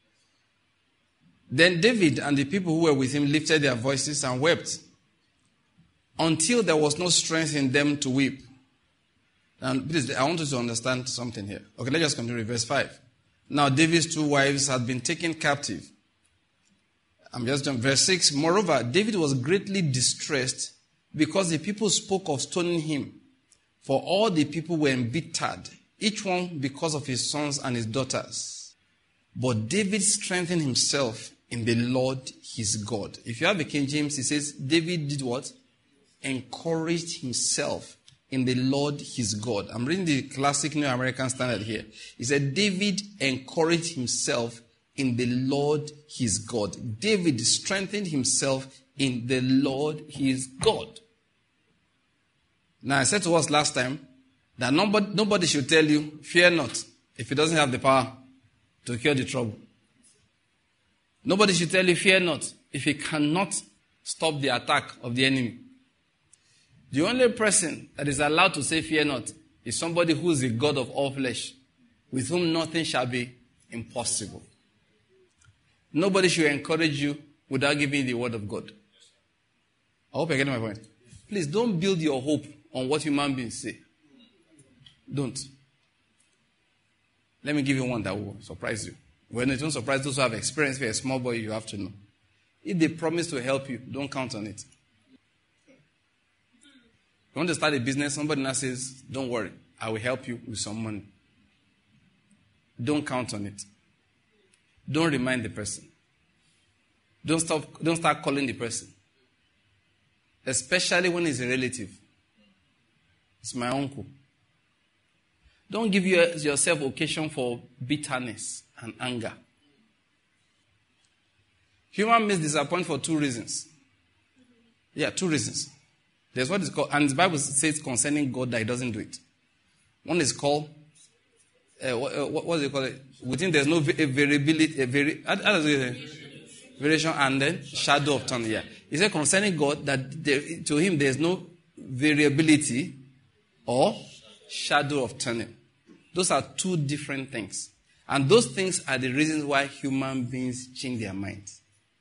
Then David and the people who were with him lifted their voices and wept, until there was no strength in them to weep. And please, I want you to understand something here. Okay, let's just continue. Verse 5. Now David's 2 wives had been taken captive. I'm just jumping. Verse 6. Moreover, David was greatly distressed because the people spoke of stoning him. For all the people were embittered, each one because of his sons and his daughters. But David strengthened himself in the Lord his God. If you have a King James, it says, David did what? Encouraged himself in the Lord his God. I'm reading the classic New American Standard here. He said, David encouraged himself in the Lord his God. David strengthened himself in the Lord his God. Now, I said to us last time that nobody should tell you, fear not, if he doesn't have the power to cure the trouble. Nobody should tell you, fear not, if he cannot stop the attack of the enemy. The only person that is allowed to say fear not is somebody who is the God of all flesh, with whom nothing shall be impossible. Nobody should encourage you without giving you the word of God. I hope you're getting my point. Please don't build your hope on what human beings say. Don't. Let me give you one that will surprise you. When it won't surprise those who have experience, if you're a small boy, you have to know. If they promise to help you, don't count on it. You want to start a business, somebody now says, don't worry, I will help you with some money. Don't count on it. Don't remind the person. Don't start calling the person. Especially when it's a relative. It's my uncle. Don't give yourself occasion for bitterness and anger. Human beings disappoint for 2 reasons. Yeah, 2 reasons. There's what is called, and the Bible says concerning God that he doesn't do it. One is called, what do you call it? Within there's no variability, variation and then shadow of turning. Yeah. He said concerning God that to him there's no variability or shadow of turning. Those are 2 different things. And those things are the reasons why human beings change their minds.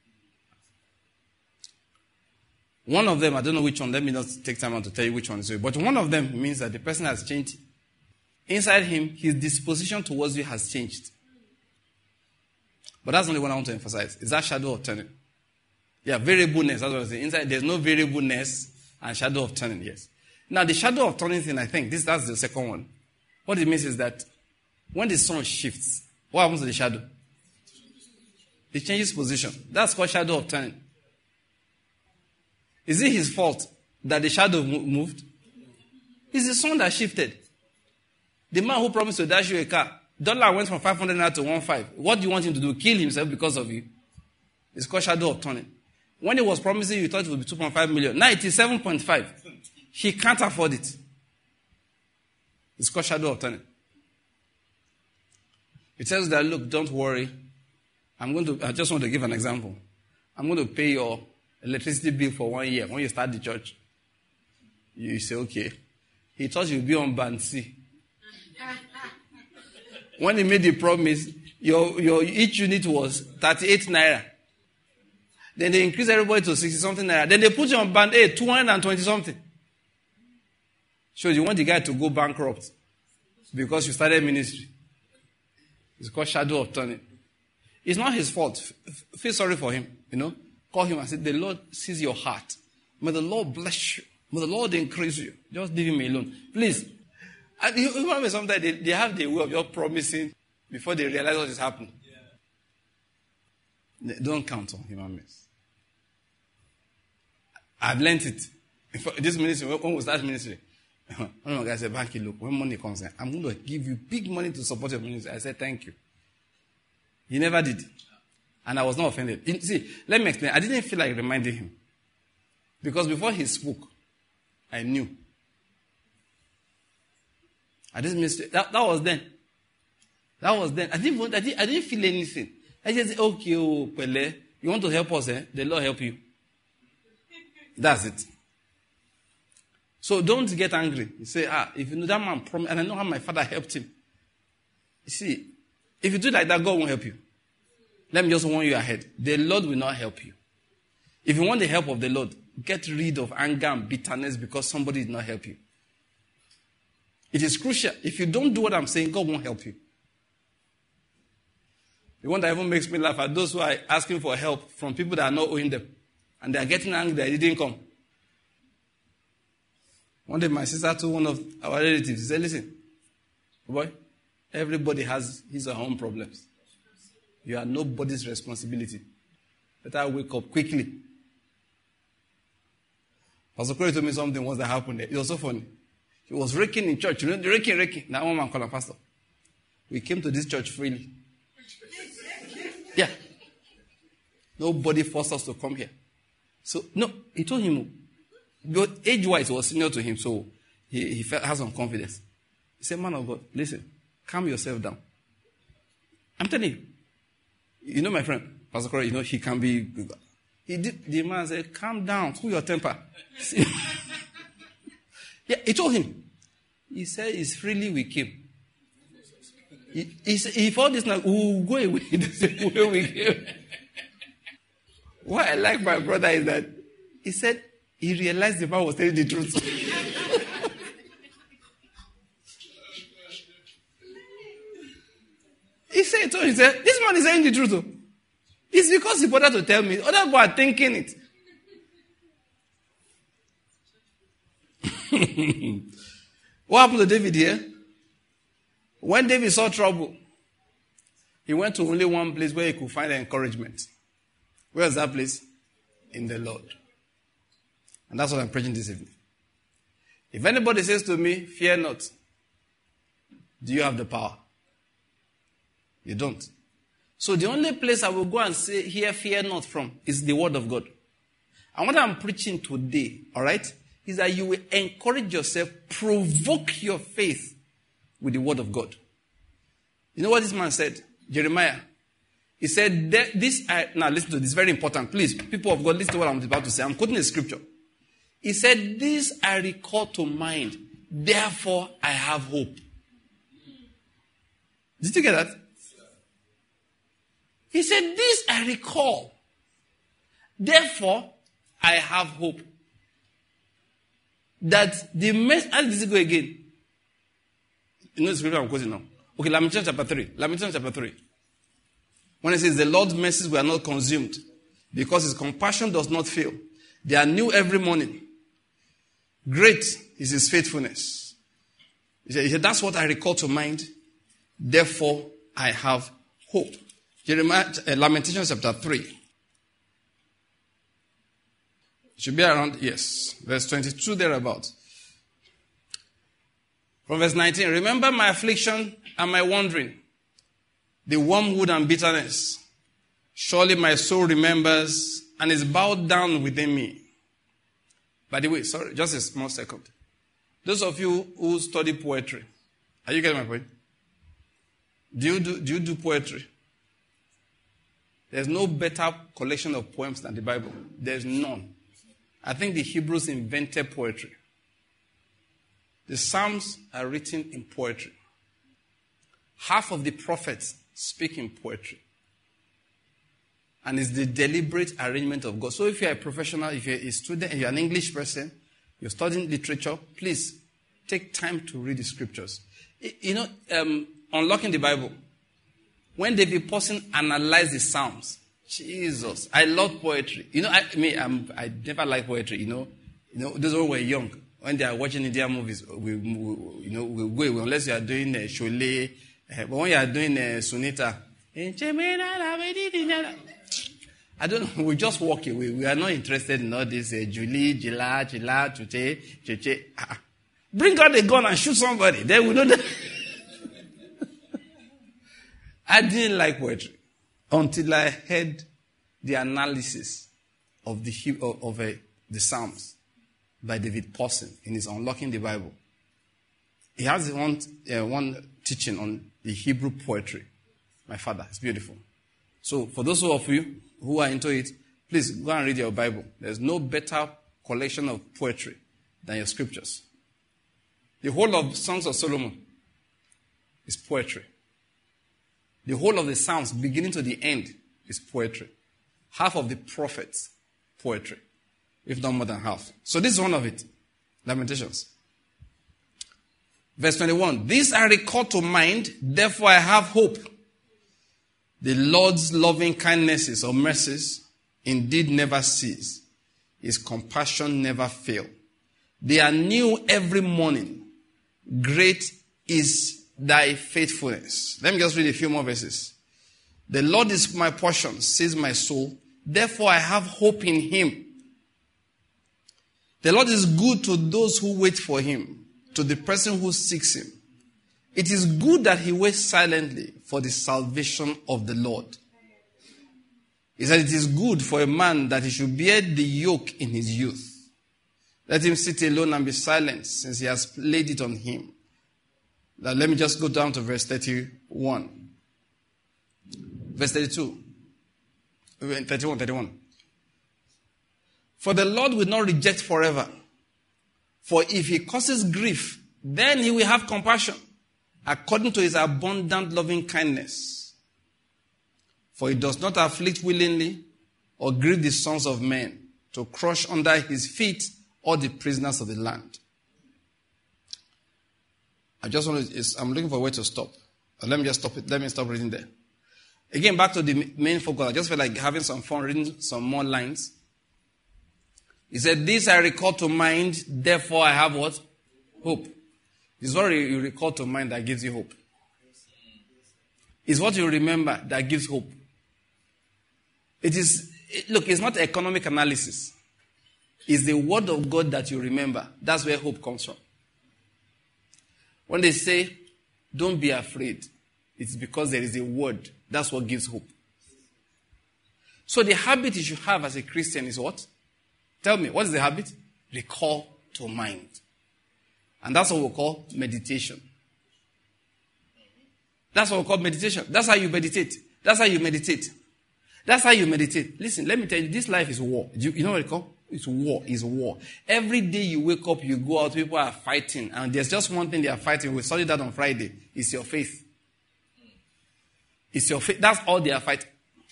One of them, I don't know which one, let me not take time out to tell you which one is it, but one of them means that the person has changed. Inside him, his disposition towards you has changed. But that's only what I want to emphasize. Is that shadow of turning. Yeah, variableness, that's what I'm saying. Inside, there's no variableness and shadow of turning, yes. Now, the shadow of turning thing, I think, that's the second one. What it means is that when the sun shifts, what happens to the shadow? He changes position. That's called shadow of turning. Is it his fault that the shadow moved? It's the sun that shifted. The man who promised to dash you a car, dollar went from 500 naira to 1.5. What do you want him to do? Kill himself because of you? It's called shadow of turning. When he was promising you, thought it would be 2.5 million. Now it is 7.5. He can't afford it. It's called shadow of turning. It tells that, look, don't worry. I just want to give an example. I'm going to pay your electricity bill for 1 year. When you start the church, you say, okay. He thought you'd be on band C. When he made the promise, your each unit was 38 naira. Then they increased everybody to 60 something naira. Then they put you on band A, 220 something. So you want the guy to go bankrupt because you started ministry. It's called shadow of turning. It's not his fault. Feel sorry for him. Call him and say, the Lord sees your heart. May the Lord bless you. May the Lord increase you. Just leave him alone. Please. And you remember sometimes they have the way of just promising before they realize what is happening. Yeah. Don't count on human beings. I've learned it. This ministry, when we start ministry, one of my guys said, Banky, look, when money comes in, I'm going to give you big money to support your ministry. I said, thank you. He never did. And I was not offended. See, let me explain. I didn't feel like reminding him. Because before he spoke, I knew. At this ministry, that was then. That was then. I didn't feel anything. I just said, okay, Pele, you want to help us, eh? The Lord help you. That's it. So don't get angry. You say, if you know that man promised, and I know how my father helped him. You see, if you do like that, God won't help you. Let me just warn you ahead. The Lord will not help you. If you want the help of the Lord, get rid of anger and bitterness because somebody did not help you. It is crucial. If you don't do what I'm saying, God won't help you. The one that even makes me laugh are those who are asking for help from people that are not owing them. And they are getting angry that they didn't come. One day my sister told one of our relatives, she said, listen, boy, everybody has his or her own problems. You are nobody's responsibility. Better wake up quickly. Pastor Corey told me something once that happened there. It was so funny. He was raking in church. The raking. Now one man called him, Pastor. We came to this church freely. Yeah. Nobody forced us to come here. So, no, he told him, but age-wise, he was senior to him, so he has some confidence. He said, man of God, listen, calm yourself down. I'm telling you. You know my friend, Pastor Corey, he can be... The man said, calm down, cool your temper. Yeah, he told him. He said, it's freely we came. He thought this now, we'll go away the same way we came. What I like my brother is that he said he realized the man was telling the truth. He said, this man is saying the truth. It's because he bothered to tell me. Other people are thinking it. What happened to David here? When David saw trouble, he went to only one place where he could find encouragement. Where is that place? In the Lord. And that's what I'm preaching this evening. If anybody says to me, fear not, do you have the power? You don't. So the only place I will go and say, here, fear not from, is the word of God. And what I'm preaching today, all right, is that you will encourage yourself, provoke your faith with the word of God. You know what this man said? Jeremiah. He said, now listen to this, very important. Please, people of God, listen to what I'm about to say. I'm quoting a scripture. He said, this I recall to mind, therefore I have hope. Did you get that? He said, this I recall, therefore I have hope. That the message, how does it go again? You know the scripture I'm quoting now? Okay, Lamentations chapter 3. Lamentations chapter 3. When it says, the Lord's mercies were not consumed, because his compassion does not fail. They are new every morning. Great is his faithfulness. He said, that's what I recall to mind. Therefore, I have hope. Lamentations chapter 3. Should be around, yes, verse 22 thereabout. From verse 19, remember my affliction and my wandering, the wormwood and bitterness. Surely my soul remembers and is bowed down within me. By the way, sorry, just a small second. Those of you who study poetry, are you getting my point? Do you do poetry? There's no better collection of poems than the Bible. There's none. I think the Hebrews invented poetry. The Psalms are written in poetry. Half of the prophets speak in poetry. And it's the deliberate arrangement of God. So if you're a professional, if you're a student, if you're an English person, you're studying literature, please take time to read the scriptures. Unlocking the Bible. When David Pawson analyzed the Psalms, Jesus, I love poetry. I never liked poetry. Those who were young, when they are watching Indian movies, we go unless you are doing Sholay, but when you are doing Sunita, I don't know. We just walk away. We are not interested in all this Julie, Jila, Chuche. Bring out a gun and shoot somebody. Then we know that. I didn't like poetry until I heard the analysis of the Psalms by David Pawson in his Unlocking the Bible. He has one teaching on the Hebrew poetry. My father, it's beautiful. So for those of you who are into it, please go and read your Bible. There's no better collection of poetry than your scriptures. The whole of Songs of Solomon is poetry. The whole of the Psalms, beginning to the end, is poetry. Half of the prophets, poetry. If not more than half. So this is one of it. Lamentations. Verse 21. This I recall to mind, therefore I have hope. The Lord's loving kindnesses or mercies indeed never cease. His compassion never fail. They are new every morning. Great is thy faithfulness. Let me just read a few more verses. The Lord is my portion, says my soul. Therefore I have hope in him. The Lord is good to those who wait for him, to the person who seeks him. It is good that he waits silently for the salvation of the Lord. He said it is good for a man that he should bear the yoke in his youth. Let him sit alone and be silent, since he has laid it on him. Now let me just go down to verse 31. Verse 32. 31. For the Lord will not reject forever. For if he causes grief, then he will have compassion, according to his abundant loving kindness. For he does not afflict willingly or grieve the sons of men, to crush under his feet all the prisoners of the land. I'm looking for a way to stop. Let me just stop it. Let me stop reading there. Again, back to the main focus. I just feel like having some fun reading some more lines. He said, this I recall to mind, therefore I have what? Hope. It's what you recall to mind that gives you hope. It's what you remember that gives hope. It's not economic analysis. It's the word of God that you remember. That's where hope comes from. When they say, don't be afraid, it's because there is a word. That's what gives hope. So the habit you should have as a Christian is what? Tell me, what is the habit? Recall to mind. And that's what we call meditation. That's what we call meditation. That's how you meditate. That's how you meditate. That's how you meditate. Listen, let me tell you, this life is war. You know what it's called? It's war. It's war. Every day you wake up, you go out, people are fighting. And there's just one thing they are fighting. We studied that on Friday. It's your faith. It's your faith. That's all they are fighting.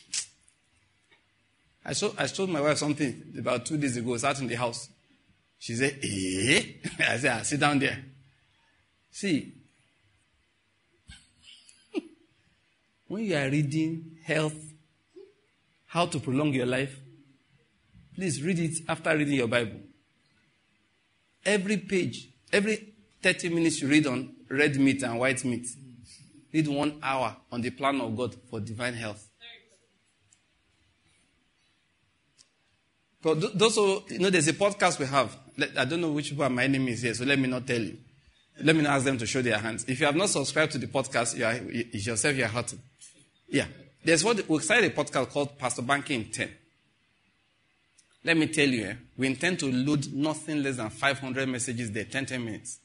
I told my wife something about 2 days ago. I sat in the house. She said, eh? I said, sit down there. See, when you are reading health, how to prolong your life, please read it after reading your Bible. Every page, every 30 minutes you read on red meat and white meat. Read 1 hour on the plan of God for divine health. But those who, there's a podcast we have. I don't know which people are my enemies here, so let me not tell you. Let me not ask them to show their hands. If you have not subscribed to the podcast, it's yourself you're hurting. Yeah. We started a podcast called Pastor Banky in 10. Let me tell you, we intend to load nothing less than 500 messages there, 10 minutes.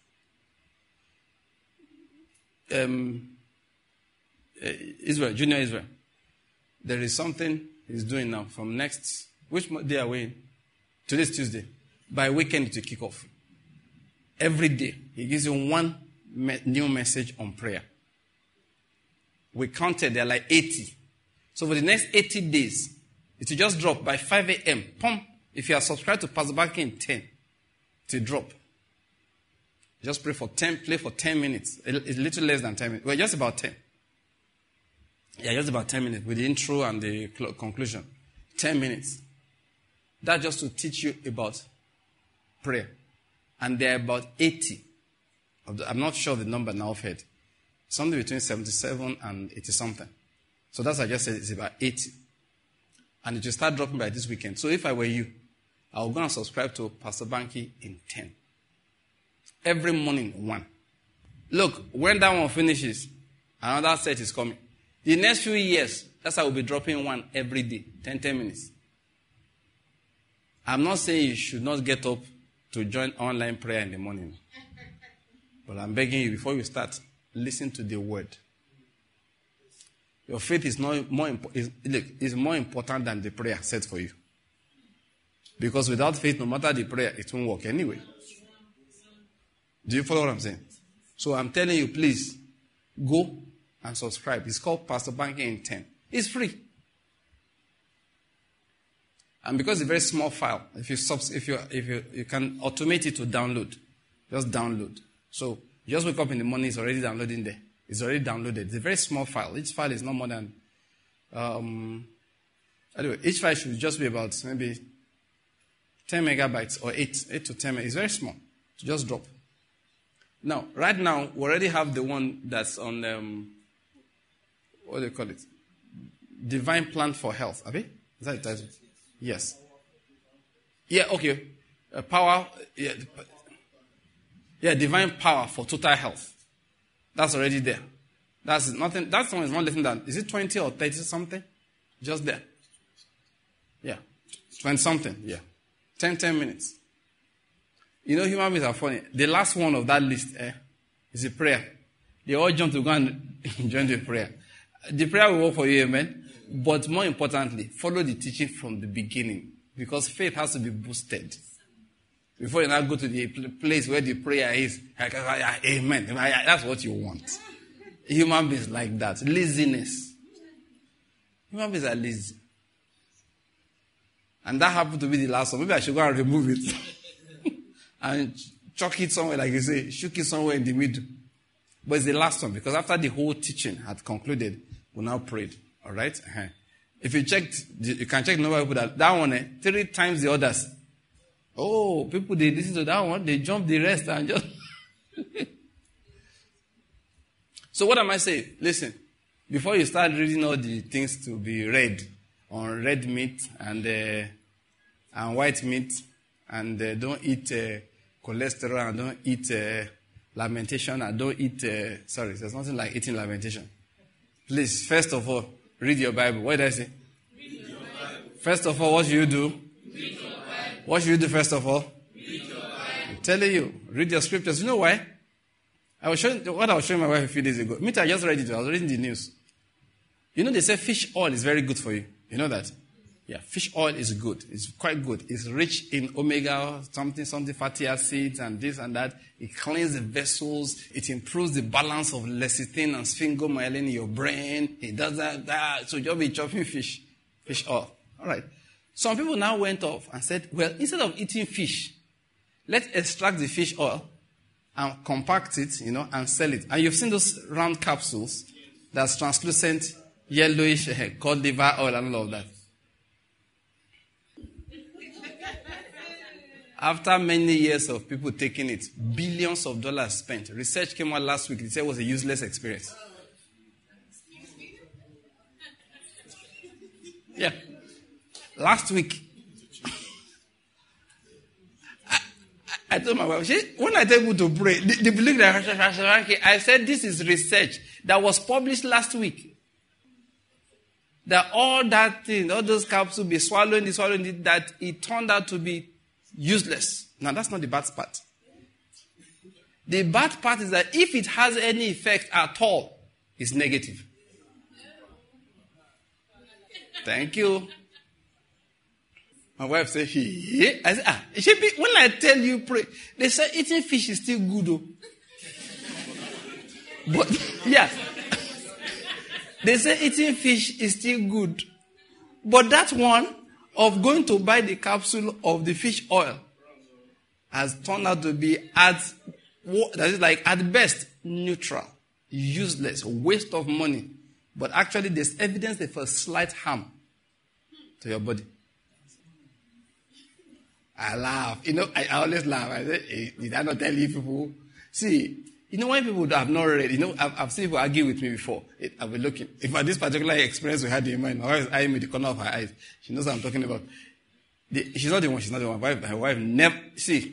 Junior Israel. There is something he's doing now from next, which day are we in? Today's Tuesday. By weekend it will kick off. Every day, he gives you one new message on prayer. We counted, there are like 80. So for the next 80 days, it will just drop by 5 a.m. Pump. If you are subscribed to Pastor Banky in 10, it will drop. Just play for 10 minutes. It's a little less than 10 minutes. Well, just about 10. Yeah, just about 10 minutes with the intro and the conclusion. 10 minutes. That's just to teach you about prayer. And there are about 80. I'm not sure the number now of head. Something between 77 and 80 something. So that's what I just said, it's about 80. And it will start dropping by this weekend. So if I were you, I would go and subscribe to Pastor Banky in 10. Every morning, 1. Look, when that one finishes, another set is coming. The next few years, that's how we'll be dropping 1 every day, 10 minutes. I'm not saying you should not get up to join online prayer in the morning. But I'm begging you, before you start, listen to the word. Your faith is more important than the prayer set for you. Because without faith, no matter the prayer, it won't work anyway. Do you follow what I'm saying? So I'm telling you, please, go and subscribe. It's called Pastor Banky in 10. It's free. And because it's a very small file, if you can automate it to download, just download. So you just wake up in the morning, it's already downloading there. It's already downloaded. It's a very small file. Each file is not more than anyway, each file should just be about maybe 10 megabytes or 8 to 10 megabytes. It's very small. So just drop. Now, right now, we already have the one that's on, what do you call it? Divine Plan for Health. Abi? Is that the title? Yes. Yeah, okay. Power. Yeah, divine power for total health. That's already there. That's nothing. That one is not less than, is it 20 or 30 something? Just there. Yeah. 20 something. Yeah. 10 minutes. Human beings are funny. The last one of that list is a prayer. They all jump to go and join the prayer. The prayer will work for you, amen. But more importantly, follow the teaching from the beginning. Because faith has to be boosted. Before you now go to the place where the prayer is, amen. That's what you want. Human beings like that. Laziness. Human beings are lazy. And that happened to be the last one. Maybe I should go and remove it. And chuck it somewhere, like you say, shook it somewhere in the middle. But it's the last one, because after the whole teaching had concluded, we now prayed. All right? Uh-huh. If you checked, you can check the number of people that one, 3 times the others. Oh, people, they listen to that one, they jump the rest and just... So what am I saying? Listen, before you start reading all the things to be read on red meat and white meat, and don't eat cholesterol, and don't eat lamentation, and don't eat... sorry, there's nothing like eating lamentation. Please, first of all, read your Bible. What did I say? Read your Bible. First of all, what should you do? Read your Bible. What should you do first of all? Read your Bible. I'm telling you, read your scriptures. You know why? I was showing my wife a few days ago. I just read it. I was reading the news. They say fish oil is very good for you. You know that? Yeah, fish oil is good. It's quite good. It's rich in omega, something fatty acids and this and that. It cleans the vessels. It improves the balance of lecithin and sphingomyelin in your brain. It does that. So you'll be chopping fish oil. All right. Some people now went off and said, well, instead of eating fish, let's extract the fish oil and compact it, and sell it. And you've seen those round capsules that's translucent, yellowish, called liver oil and all of that. After many years of people taking it, billions of dollars spent. Research came out last week. They said it was a useless experience. Yeah. Last week. I told my wife, when I tell people to pray, they believe that I said this is research that was published last week. That all that thing, all those capsules be swallowing it, that it turned out to be useless. Now that's not the bad part. The bad part is that if it has any effect at all, it's negative. Thank you. My wife said, I said, when I tell you pray, they say eating fish is still good though. But, yeah. They say eating fish is still good. But that one of going to buy the capsule of the fish oil has turned out to be at best neutral, useless, waste of money. But actually there's evidence for slight harm to your body. I laugh. I always laugh. I say, hey, did I not tell you people? See, when people have not read, I've seen people argue with me before. I've been looking. If at this particular experience we had in mind, my wife is eyeing me the corner of her eyes. She knows what I'm talking about. She's not the one. My wife never, see.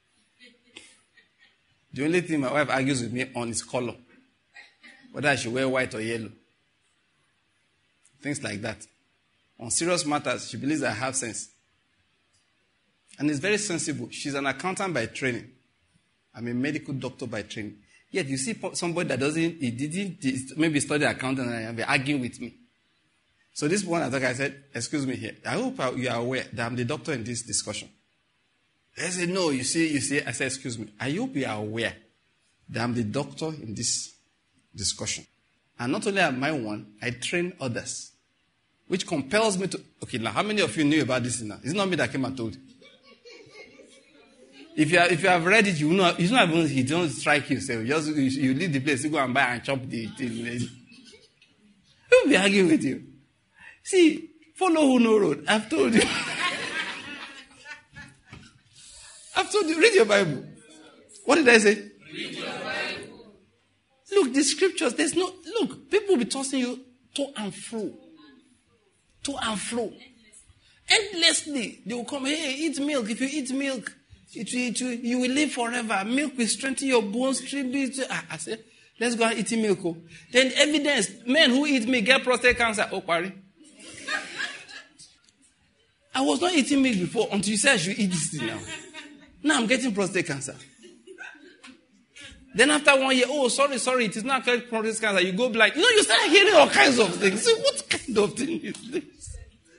The only thing my wife argues with me on is color. Whether I should wear white or yellow. Things like that. On serious matters, she believes I have sense. And is very sensible. She's an accountant by training. I'm a medical doctor by training. Yet you see somebody that didn't maybe study accounting and be arguing with me. So this one, I said, excuse me here. I hope you are aware that I'm the doctor in this discussion. They said, no, you see. I said, excuse me. I hope you are aware that I'm the doctor in this discussion. And not only am I one, I train others. Which compels me to... Okay, now how many of you knew about this now? It's not me that came and told you. If you have read it, you know it's not even he don't strike you. So you leave the place, you go and buy and chop the thing. Who will be arguing with you? See, follow who no road. I've told you. I've told you. Read your Bible. What did I say? Read your Bible. Look, the scriptures. Look. People will be tossing you to and fro, endlessly. They will come. Hey, eat milk. If you eat milk, you will live forever. Milk will strengthen your bones. I said, let's go and eat milk. Oh. Then evidence, men who eat milk get prostate cancer. Oh, Kwari. I was not eating milk before until you said I should eat this thing now. Now I'm getting prostate cancer. Then after 1 year, oh, sorry, it is not prostate cancer. You go blind. You start hearing all kinds of things. So what kind of thing is this?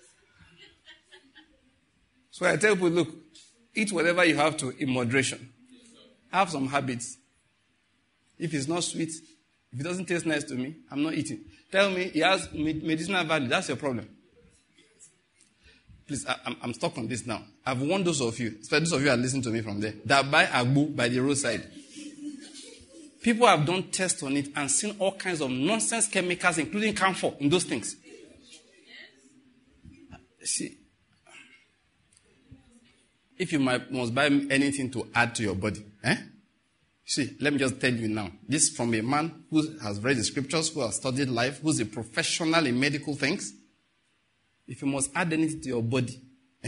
So I tell people, look, eat whatever you have to in moderation. Have some habits. If it's not sweet, if it doesn't taste nice to me, I'm not eating. Tell me it has medicinal value. That's your problem. Please, I'm stuck on this now. I've warned those of you, especially those of you who are listening to me from there, that buy agbo by the roadside. People have done tests on it and seen all kinds of nonsense chemicals, including camphor, in those things. See, if you must buy anything to add to your body, See, let me just tell you now. This is from a man who has read the scriptures, who has studied life, who's a professional in medical things. If you must add anything to your body,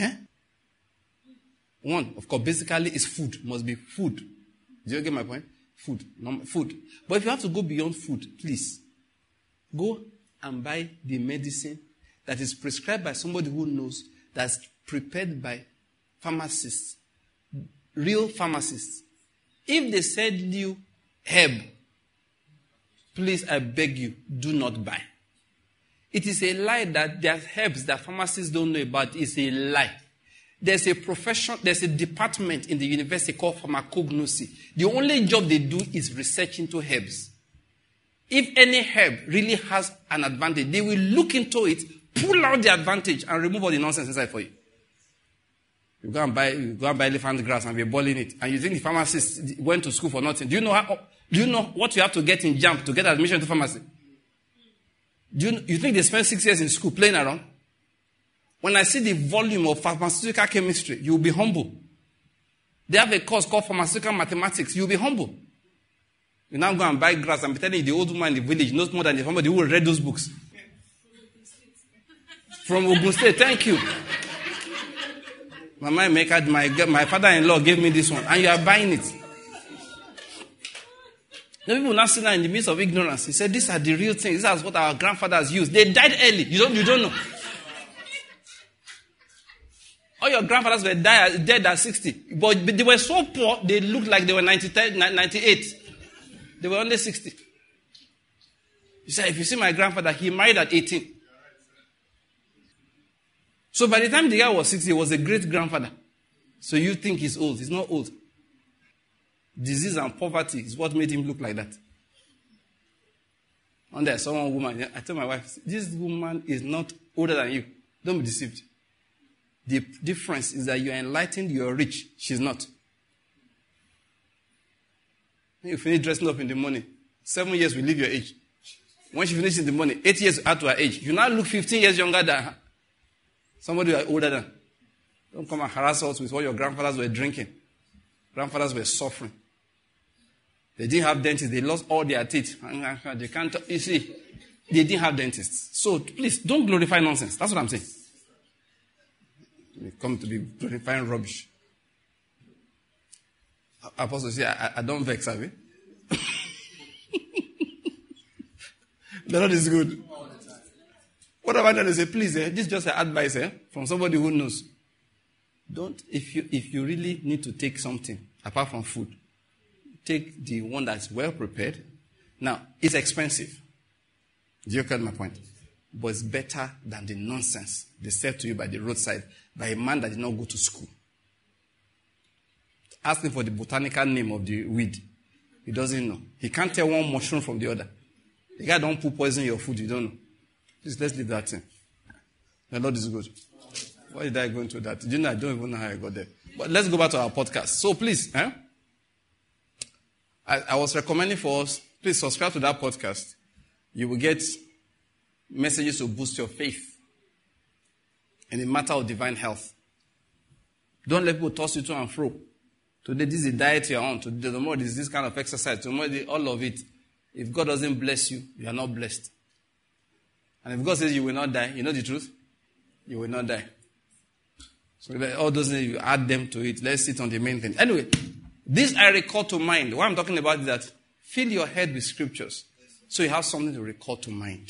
one, of course, basically is food. Must be food. Do you get my point? Food. But if you have to go beyond food, please, go and buy the medicine that is prescribed by somebody who knows, that's prepared by pharmacists, real pharmacists. If they send you herb, please, I beg you, do not buy. It is a lie that there are herbs that pharmacists don't know about. It's a lie. There's a department in the university called pharmacognosy. The only job they do is research into herbs. If any herb really has an advantage, they will look into it, pull out the advantage, and remove all the nonsense inside for you. You go and buy elephant grass and be boiling it. And you think the pharmacist went to school for nothing. Do you know what you have to get in JAMB to get admission to pharmacy? You think they spent 6 years in school playing around? When I see the volume of pharmaceutical chemistry, you'll be humble. They have a course called pharmaceutical mathematics. You'll be humble. You now go and buy grass and be telling the old woman in the village knows more than somebody who will read those books. From Ogun State, thank you. Mama Maker, my father-in-law gave me this one, and you are buying it. The people now sit there in the midst of ignorance. He said, these are the real things. This is what our grandfathers used. They died early. You don't know. All your grandfathers were dead at 60. But they were so poor, they looked like they were 98. They were only 60. He said, if you see my grandfather, he married at 18. So by the time the guy was 60, he was a great-grandfather. So you think he's old. He's not old. Disease and poverty is what made him look like that. One day I saw one woman. I told my wife, this woman is not older than you. Don't be deceived. The difference is that you are enlightened, you are rich. She's not. When you finish dressing up in the morning, 7 years will leave your age. When she finishes in the morning, 8 years add to her age. You now look 15 years younger than her. Somebody you are older than. Don't come and harass us with what your grandfathers were drinking. Grandfathers were suffering. They didn't have dentists. They lost all their teeth. They can't. You see, they didn't have dentists. So please don't glorify nonsense. That's what I'm saying. We come to be glorifying rubbish. Apostle say, I don't vex, have you? The Lord is good. What am I trying to say? Please, this is just an advice from somebody who knows. Don't, if you really need to take something apart from food, take the one that's well prepared. Now, it's expensive. Do you get my point? But it's better than the nonsense they sell to you by the roadside by a man that did not go to school. Ask him for the botanical name of the weed. He doesn't know. He can't tell one mushroom from the other. The guy don't put poison in your food, you don't know. Please, let's leave that thing. The Lord is good. Why did I go into that? You know, I don't even know how I got there. But let's go back to our podcast. So please, I was recommending for us, please subscribe to that podcast. You will get messages to boost your faith in the matter of divine health. Don't let people toss you to and fro. Today, this is the diet you're on. Today, tomorrow, this is this kind of exercise. Tomorrow, all of it. If God doesn't bless you, you are not blessed. And if God says you will not die, you know the truth? You will not die. So all those things, you add them to it. Let's sit on the main thing. Anyway, this I recall to mind. What I'm talking about is that fill your head with scriptures so you have something to recall to mind.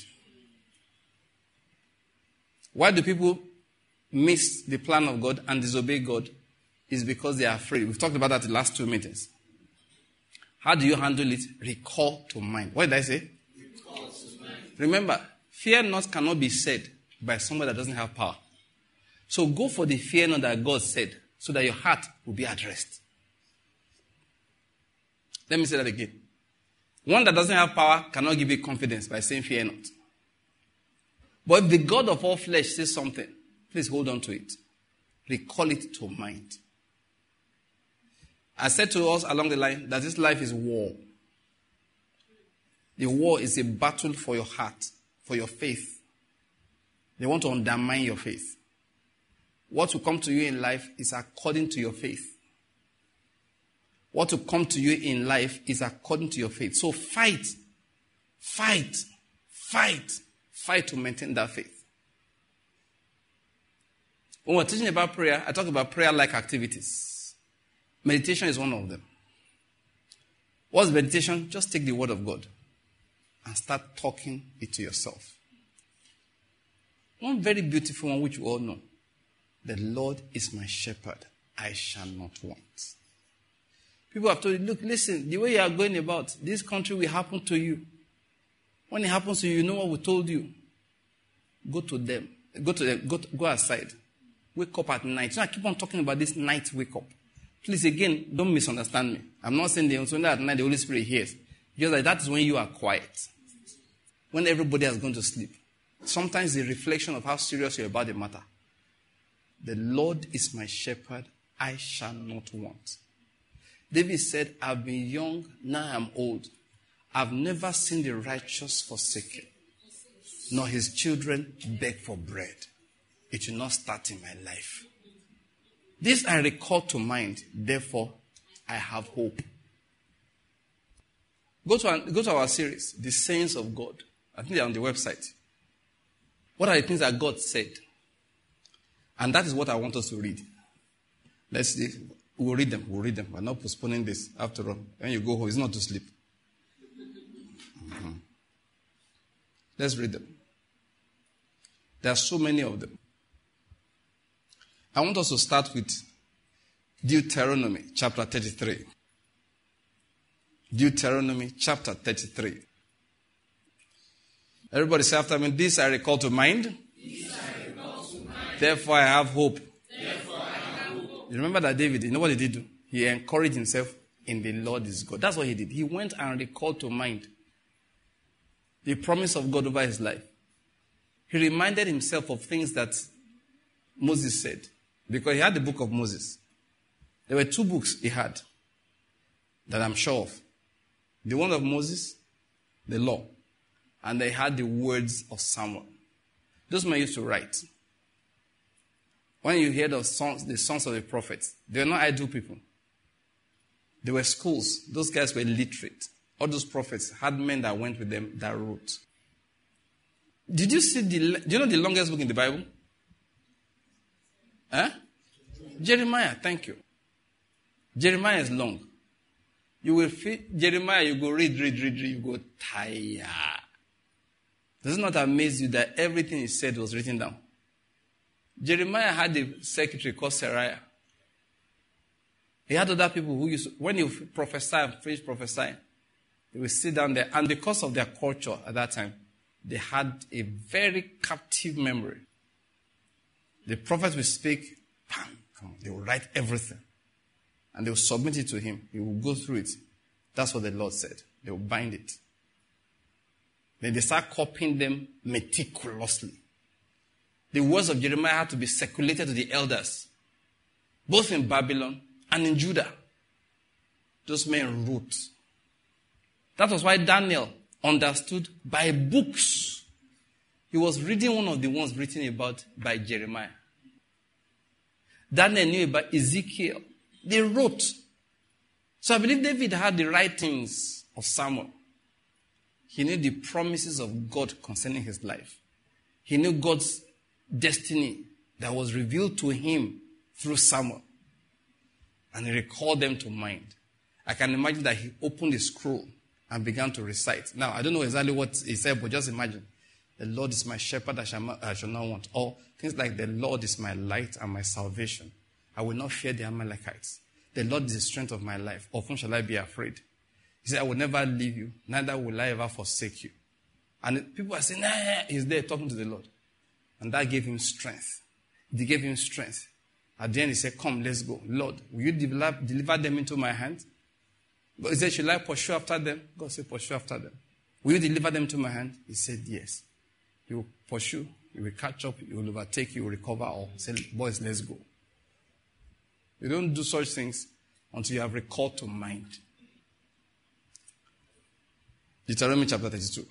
Why do people miss the plan of God and disobey God? Is because they are afraid. We've talked about that in the last 2 meetings. How do you handle it? Recall to mind. What did I say? Recall to mind. Remember, fear not cannot be said by somebody that doesn't have power. So go for the fear not that God said, so that your heart will be at rest. Let me say that again. One that doesn't have power cannot give you confidence by saying fear not. But if the God of all flesh says something, please hold on to it. Recall it to mind. I said to us along the line that this life is war. The war is a battle for your heart, for your faith. They want to undermine your faith. What will come to you in life is according to your faith. What will come to you in life is according to your faith. So fight to maintain that faith. When we're teaching about prayer, I talk about prayer-like activities. Meditation is one of them. What's meditation? Just take the word of God and start talking it to yourself. One very beautiful one which you all know. The Lord is my shepherd. I shall not want. People have told you, look, listen, the way you are going about, this country will happen to you. When it happens to you, you know what we told you. Go to them. Go aside. Wake up at night. I keep on talking about this night wake up. Please, again, don't misunderstand me. I'm not saying that at night the Holy Spirit hears. Just like that is when you are quiet. When everybody has gone to sleep. Sometimes the reflection of how serious you're about the matter. The Lord is my shepherd. I shall not want. David said, I've been young, now I'm old. I've never seen the righteous forsaken, nor his children beg for bread. It will not start in my life. This I recall to mind, therefore I have hope. Go to our series, The Sayings of God. I think they're on the website. What are the things that God said? And that is what I want us to read. Let's see. We'll read them. We're not postponing this. After all, when you go home, it's not to sleep. Let's read them. There are so many of them. I want us to start with Deuteronomy chapter 33. Deuteronomy chapter 33. Everybody say after me, this I recall to mind. Therefore I have hope. You remember that David, you know what he did do? He encouraged himself in the Lord is God. That's what he did. He went and recalled to mind the promise of God over his life. He reminded himself of things that Moses said. Because he had the book of Moses. There were 2 books he had that I'm sure of. The one of Moses, the law. And they had the words of Samuel. Those men used to write. When you hear the songs of the prophets, they were not idle people. They were schools. Those guys were literate. All those prophets had men that went with them that wrote. Do you know the longest book in the Bible? Jeremiah, thank you. Jeremiah is long. You will feel Jeremiah, you go read, you go tired. Does it not amaze you that everything he said was written down? Jeremiah had a secretary called Seraiah. He had other people who used to, when he prophesy and finish prophesying, they would sit down there. And because of their culture at that time, they had a very captive memory. The prophet will speak, bam, they will write everything. And they will submit it to him. He will go through it. That's what the Lord said. They will bind it. Then they start copying them meticulously. The words of Jeremiah had to be circulated to the elders, both in Babylon and in Judah. Those men wrote. That was why Daniel understood by books. He was reading one of the ones written about by Jeremiah. Daniel knew about Ezekiel. They wrote. So I believe David had the writings of Samuel. He knew the promises of God concerning his life. He knew God's destiny that was revealed to him through Samuel. And he recalled them to mind. I can imagine that he opened a scroll and began to recite. Now, I don't know exactly what he said, but just imagine. The Lord is my shepherd, I shall not want. Or things like, the Lord is my light and my salvation. I will not fear the Amalekites. The Lord is the strength of my life. Of whom shall I be afraid? He said, I will never leave you, neither will I ever forsake you. And people are saying, nah, he's there talking to the Lord. And that gave him strength. It gave him strength. At the end, he said, come, let's go. Lord, will you deliver them into my hand? But he said, should I pursue after them? God said, pursue after them. Will you deliver them to my hand? He said, yes. You will pursue, you will catch up, you will overtake, you will recover all. He said, boys, let's go. You don't do such things until you have recalled to mind. Deuteronomy chapter 32.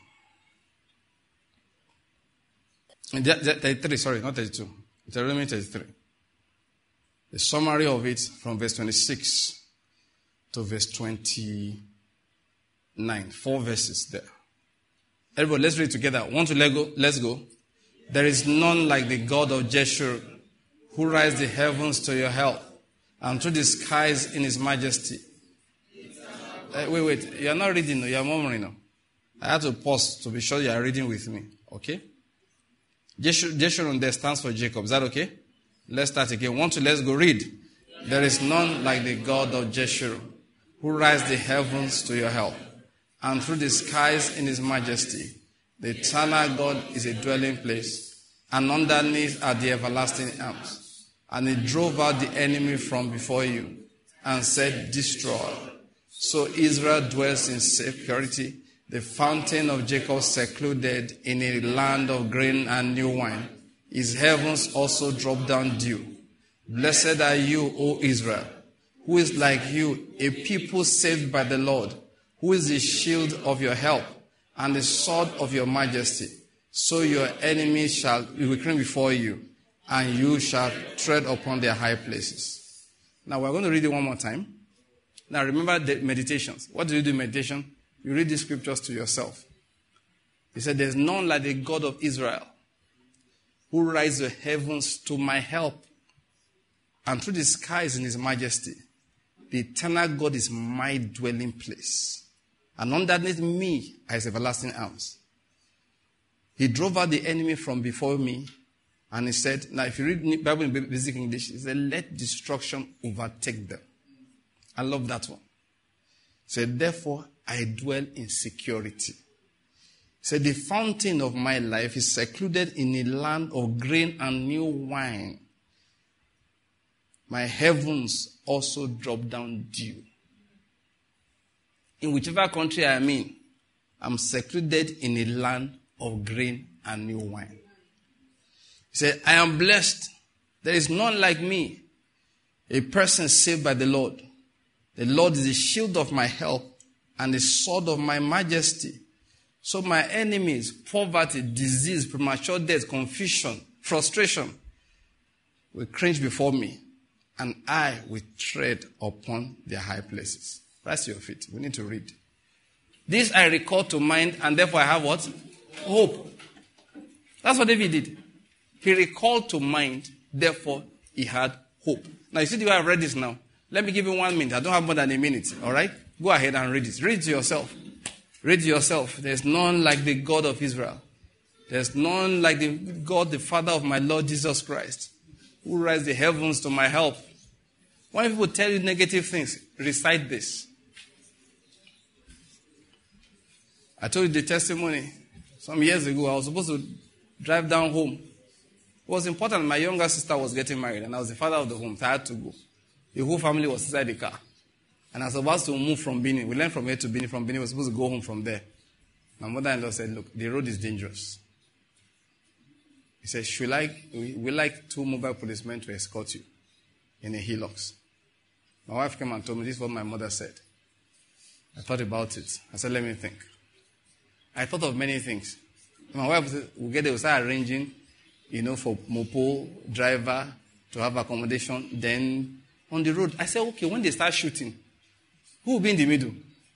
33, sorry, not 32. Deuteronomy 33. The summary of it from verse 26 to verse 29. 4 verses there. Everybody, let's read together. Want to let go? Let's go. There is none like the God of Jeshurun, who raised the heavens to your help, and through the skies in his majesty. Wait. You are not reading, no. You are murmuring, no. I have to pause to be sure you are reading with me. Okay? Jeshurun there stands for Jacob. Is that okay? Let's start again. Let's go read. There is none like the God of Jeshurun, who raised the heavens to your help, and through the skies in his majesty. The eternal God is a dwelling place, and underneath are the everlasting arms. And he drove out the enemy from before you, and said, destroy. So Israel dwells in security, the fountain of Jacob secluded in a land of grain and new wine. His heavens also drop down dew. Blessed are you, O Israel, who is like you, a people saved by the Lord, who is the shield of your help and the sword of your majesty. So your enemies shall be reclined before you, and you shall tread upon their high places. Now we're going to read it one more time. Now remember the meditations. What do you do in meditation? You read the scriptures to yourself. He said, there's none like the God of Israel, who raised the heavens to my help. and through the skies in his majesty. The eternal God is my dwelling place. And underneath me are his everlasting arms. He drove out the enemy from before me. And he said, now if you read the Bible in basic English, he said, let destruction overtake them. I love that one. He said, therefore I dwell in security. He said, the fountain of my life is secluded in a land of grain and new wine. My heavens also drop down dew. In whichever country I am in, I'm secluded in a land of grain and new wine. He said, I am blessed. There is none like me, a person saved by the Lord. The Lord is the shield of my help and the sword of my majesty. So my enemies, poverty, disease, premature death, confusion, frustration, will cringe before me, and I will tread upon their high places. Rise to your feet. We need to read. This I recall to mind, and therefore I have what? Hope. That's what David did. He recalled to mind, therefore he had hope. Now you see the way I've read this now. Let me give you 1 minute. I don't have more than a minute. All right? Go ahead and read it. Read it to yourself. Read it to yourself. There's none like the God of Israel. There's none like the God, the Father of my Lord Jesus Christ, who raised the heavens to my help. When people tell you negative things, recite this. I told you the testimony some years ago. I was supposed to drive down home. It was important. My younger sister was getting married, and I was the father of the home, so I had to go. The whole family was inside the car. And I was about to move from Benin. We left from here to Benin. From Benin, we were supposed to go home from there. My mother-in-law said, look, the road is dangerous. He said, we like 2 mobile policemen to escort you in a Hilux. My wife came and told me, this is what my mother said. I thought about it. I said, let me think. I thought of many things. My wife said, we'll start arranging, for mopo, driver, to have accommodation. Then on the road, I said, okay, when they start shooting, who will be in the middle?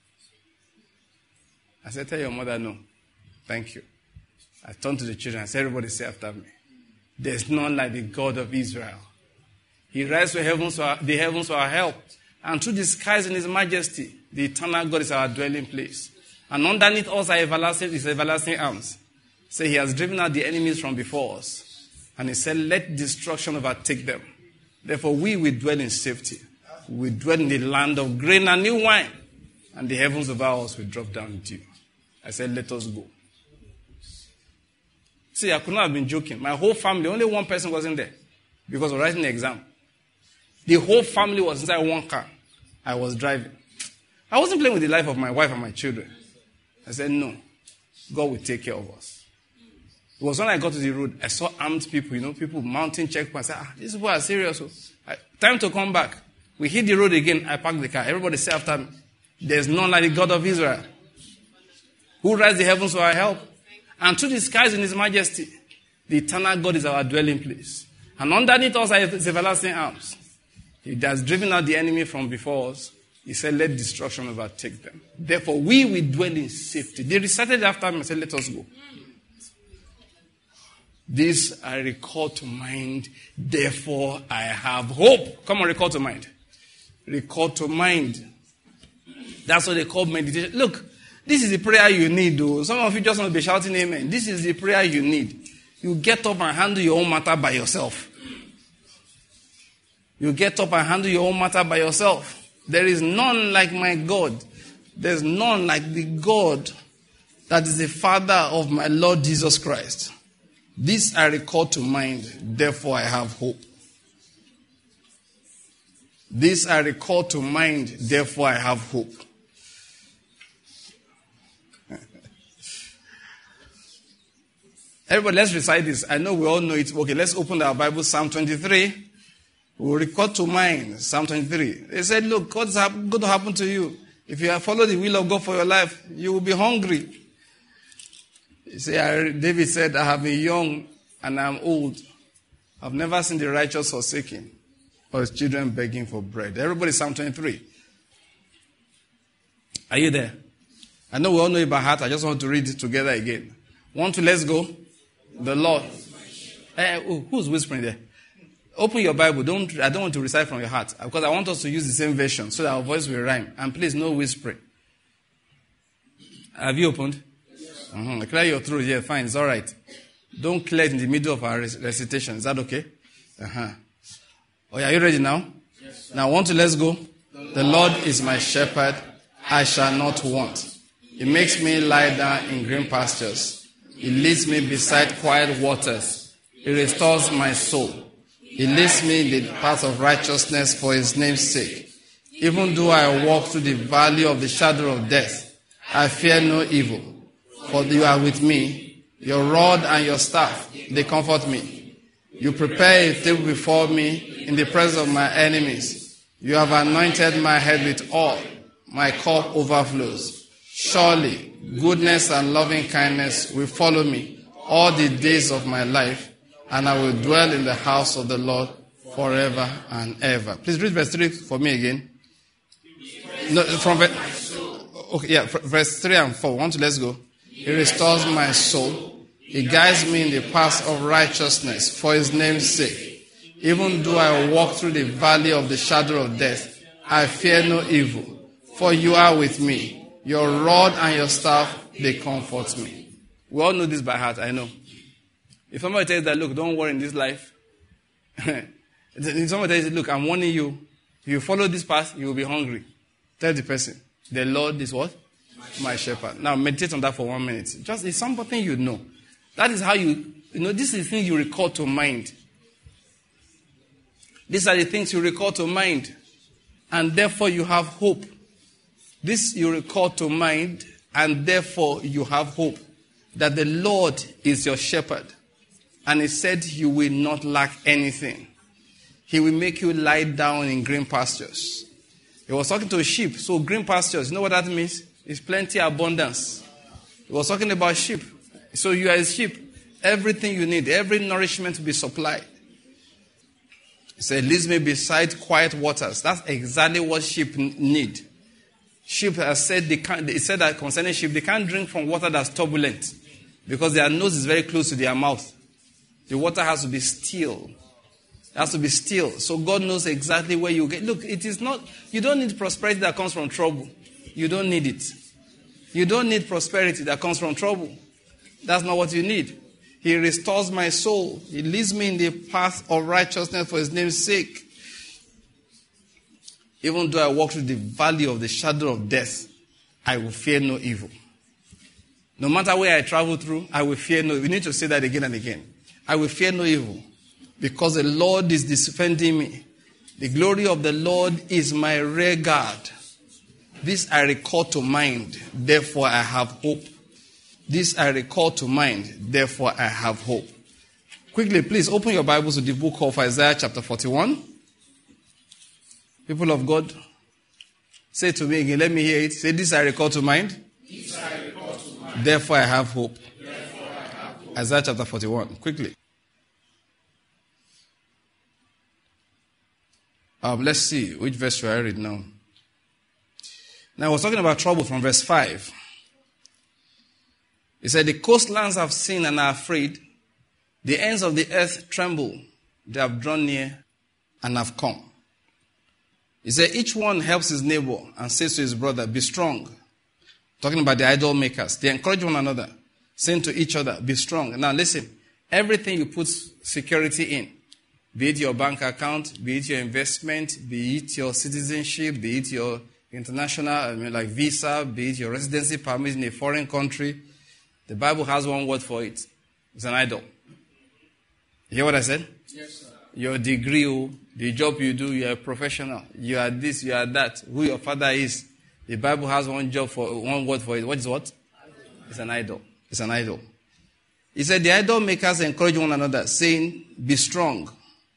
I said, tell your mother no. Thank you. I turned to the children. I said, everybody say after me. There's none like the God of Israel. He rises to the heavens for our help. And through the skies in his majesty, the eternal God is our dwelling place. And underneath us are his everlasting arms. So he has driven out the enemies from before us. And he said, let destruction overtake them. Therefore we will dwell in safety. We will dwell in the land of grain and new wine. And the heavens of ours will drop down dew. I said, let us go. See, I could not have been joking. My whole family, only one person wasn't there. Because I was writing the exam. The whole family was inside one car. I was driving. I wasn't playing with the life of my wife and my children. I said, no. God will take care of us. It was when I got to the road, I saw armed people, people mounting checkpoints. I said, these people are serious. Time to come back. We hit the road again. I parked the car. Everybody say after me, there's none like the God of Israel, who rises the heavens for our help. And through the skies in his majesty, the eternal God is our dwelling place. And underneath us are his everlasting arms. He has driven out the enemy from before us. He said, let destruction overtake them. Therefore, we will dwell in safety. They recited after me and said, let us go. This I recall to mind, therefore I have hope. Come on, recall to mind. Recall to mind. That's what they call meditation. Look, this is the prayer you need, though. Some of you just want to be shouting amen. This is the prayer you need. You get up and handle your own matter by yourself. You get up and handle your own matter by yourself. There is none like my God. There's none like the God that is the Father of my Lord Jesus Christ. This I recall to mind, therefore I have hope. This I recall to mind, therefore I have hope. Everybody, let's recite this. I know we all know it. Okay, let's open our Bible, Psalm 23. We'll recall to mind Psalm 23. They said, look, what's going to happen to you? If you follow the will of God for your life, you will be hungry. You see, David said, I have been young and I'm old. I've never seen the righteous forsaken or his children begging for bread. Everybody, Psalm 23. Are you there? I know we all know it by heart. I just want to read it together again. 1, 2, let's go. The Lord. Who's whispering there? Open your Bible. I don't want to recite from your heart because I want us to use the same version so that our voice will rhyme. And please, no whispering. Have you opened? Yes. Clear your throat. Yeah, fine. It's all right. Don't clear it in the middle of our recitation. Is that okay? Oh, are you ready now? Yes, now, let's go. The Lord is my shepherd. I shall not want. He makes me lie down in green pastures. He leads me beside quiet waters. He restores my soul. He leads me in the path of righteousness for his name's sake. Even though I walk through the valley of the shadow of death, I fear no evil. For you are with me. Your rod and your staff, they comfort me. You prepare a table before me in the presence of my enemies. You have anointed my head with oil. My cup overflows. Surely, goodness and loving kindness will follow me all the days of my life, and I will dwell in the house of the Lord forever and ever. Please read verse 3 for me again. No, verse 3 and 4. Let's go. He restores my soul. He guides me in the paths of righteousness for his name's sake. Even though I walk through the valley of the shadow of death, I fear no evil, for you are with me. Your rod and your staff, they comfort me. We all know this by heart, I know. If somebody tells that, look, don't worry in this life. If somebody tells you, look, I'm warning you. If you follow this path, you will be hungry. Tell the person, the Lord is what? My shepherd. Now meditate on that for 1 minute. It's something you know. That is how this is the thing you recall to mind. These are the things you recall to mind. And therefore you have hope. This you recall to mind, and therefore you have hope. That the Lord is your shepherd. And he said you will not lack anything. He will make you lie down in green pastures. He was talking to sheep. So green pastures, you know what that means? It's plenty abundance. He was talking about sheep. So you are a sheep. Everything you need, every nourishment will be supplied. He said, leads me beside quiet waters. That's exactly what sheep need. Sheep has said they said that concerning sheep, they can't drink from water that's turbulent because their nose is very close to their mouth. The water has to be still. It has to be still. So God knows exactly where you get. Look, it is not, you don't need prosperity that comes from trouble. You don't need it. You don't need prosperity that comes from trouble. That's not what you need. He restores my soul. He leads me in the path of righteousness for his name's sake. Even though I walk through the valley of the shadow of death, I will fear no evil. No matter where I travel through, I will fear no evil. We need to say that again and again. I will fear no evil because the Lord is defending me. The glory of the Lord is my rear guard. This I recall to mind, therefore I have hope. This I recall to mind, therefore I have hope. Quickly, please open your Bibles to the book of Isaiah chapter 41. People of God, say to me again, let me hear it. Say, this I recall to mind. This I recall to mind. Therefore I have hope. Therefore I have hope. Isaiah chapter 41, quickly. Let's see, which verse should I read now? Now I was talking about trouble from verse 5. He said, the coastlands have seen and are afraid. The ends of the earth tremble. They have drawn near and have come. He said, each one helps his neighbor and says to his brother, be strong. Talking about the idol makers. They encourage one another, saying to each other, be strong. Now listen, everything you put security in, be it your bank account, be it your investment, be it your citizenship, be it your international, like visa, be it your residency permit in a foreign country, the Bible has one word for it. It's an idol. You hear what I said? Yes, sir. Your degree, the job you do, you are a professional. You are this, you are that. Who your father is. The Bible has one word for it. What is what? It's an idol. It's an idol. He said the idol makers encourage one another, saying, be strong.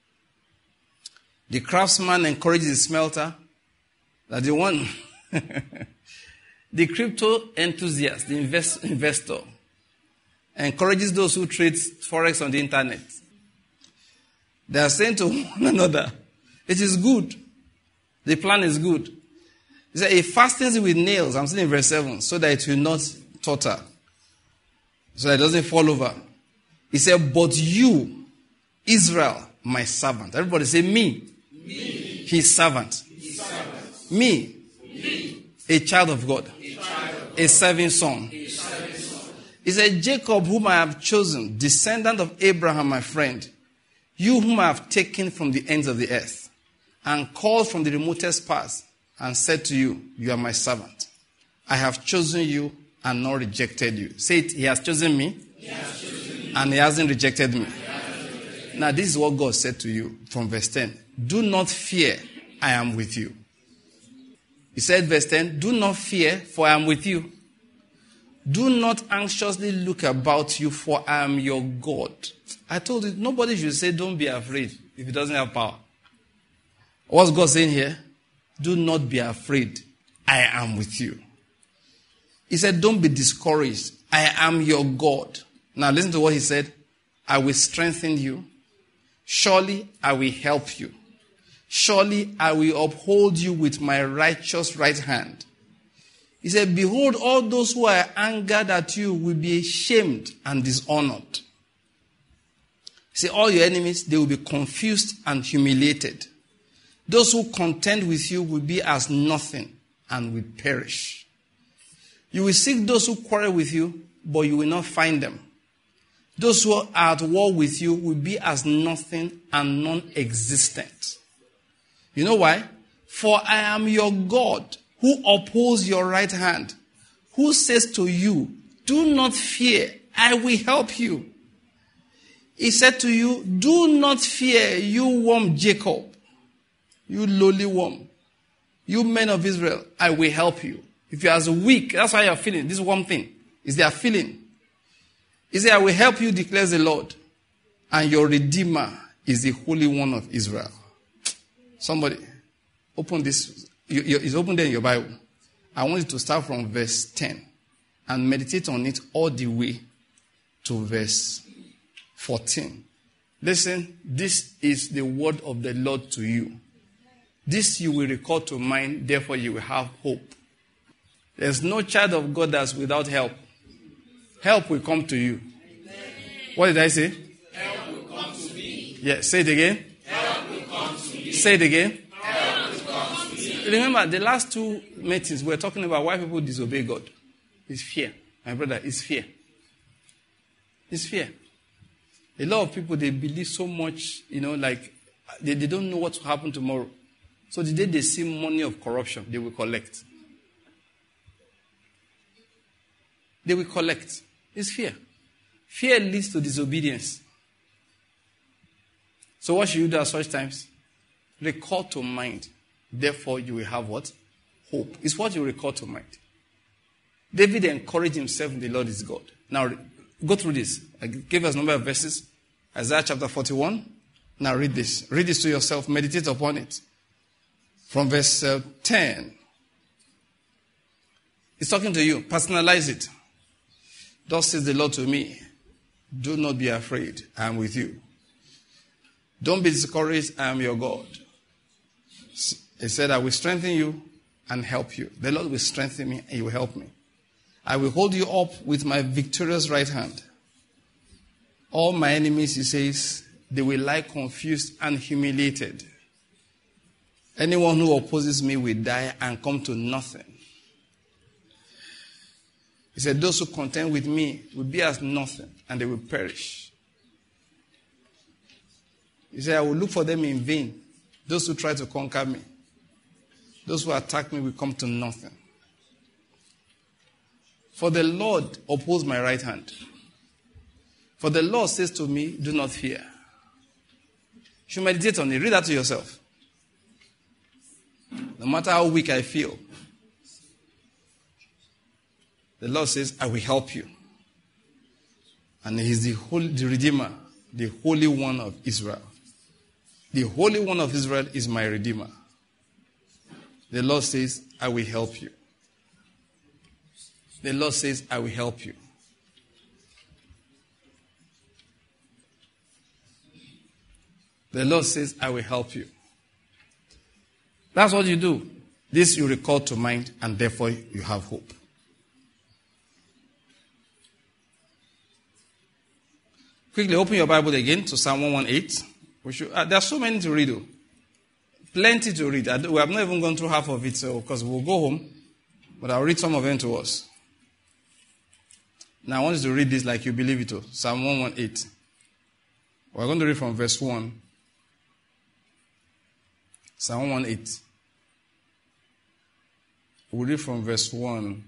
The craftsman encourages the smelter. That the one, the crypto enthusiast, the investor, encourages those who trade forex on the internet. They are saying to one another, it is good. The plan is good. He said, he fastens it with nails. I'm saying in verse 7, so that it will not totter. So that it doesn't fall over. He said, but you, Israel, my servant. Everybody say me. His servant. Me. A child of God. A serving son. He said, Jacob, whom I have chosen, descendant of Abraham, my friend, you whom I have taken from the ends of the earth, and called from the remotest parts, and said to you, you are my servant. I have chosen you and not rejected you. Say it, he has chosen me, and he hasn't rejected me. Now, this is what God said to you from verse 10. Do not fear, I am with you. He said, verse 10, do not fear, for I am with you. Do not anxiously look about you, for I am your God. I told you, nobody should say, don't be afraid if he doesn't have power. What's God saying here? Do not be afraid. I am with you. He said, don't be discouraged. I am your God. Now listen to what he said. I will strengthen you. Surely I will help you. Surely I will uphold you with my righteous right hand. He said, behold, all those who are angered at you will be ashamed and dishonored. See, all your enemies, they will be confused and humiliated. Those who contend with you will be as nothing and will perish. You will seek those who quarrel with you, but you will not find them. Those who are at war with you will be as nothing and non-existent. You know why? For I am your God, who upholds your right hand, who says to you, do not fear, I will help you. He said to you, do not fear, you worm Jacob, you lowly worm, you men of Israel, I will help you. If you're as weak, that's how you're feeling. This is one thing, is their feeling. He said, I will help you, declares the Lord, and your Redeemer is the Holy One of Israel. Somebody, open this. It's open there in your Bible. I want you to start from verse 10 and meditate on it all the way to verse 14. Listen, this is the word of the Lord to you. This you will recall to mind, therefore you will have hope. There's no child of God that's without help. Help will come to you. What did I say? Help will come to me. Yeah, say it again. Help will come to me. Say it again. Help will come to me. Remember, the last two meetings, we were talking about why people disobey God. It's fear. My brother, it's fear. It's fear. A lot of people, they believe so much, like they don't know what will happen tomorrow. So the day they see money of corruption, they will collect. They will collect. It's fear. Fear leads to disobedience. So what should you do at such times? Recall to mind. Therefore, you will have what? Hope. It's what you recall to mind. David encouraged himself in the Lord is God. Now, go through this. I gave us a number of verses. Isaiah chapter 41. Now read this. Read this to yourself. Meditate upon it. From verse 10. He's talking to you. Personalize it. Thus says the Lord to me, do not be afraid. I am with you. Don't be discouraged. I am your God. He said, I will strengthen you and help you. The Lord will strengthen me and he will help me. I will hold you up with my victorious right hand. All my enemies, he says, they will lie confused and humiliated. Anyone who opposes me will die and come to nothing. He said, those who contend with me will be as nothing and they will perish. He said, I will look for them in vain. Those who try to conquer me, those who attack me will come to nothing. For the Lord upholds my right hand. For the Lord says to me, do not fear. You should meditate on it. Read that to yourself. No matter how weak I feel, the Lord says, I will help you. And he's the Redeemer, the Holy One of Israel. The Holy One of Israel is my Redeemer. The Lord says, I will help you. The Lord says, I will help you. The Lord says, I will help you. That's what you do. This you recall to mind, and therefore you have hope. Quickly open your Bible again to Psalm 118. There are so many to read, though. Plenty to read. We have not even gone through half of it, so because we'll go home, but I'll read some of them to us. Now I want you to read this like you believe it. Psalm 118. We're going to read from verse 1. Psalm 118. We'll read from verse 1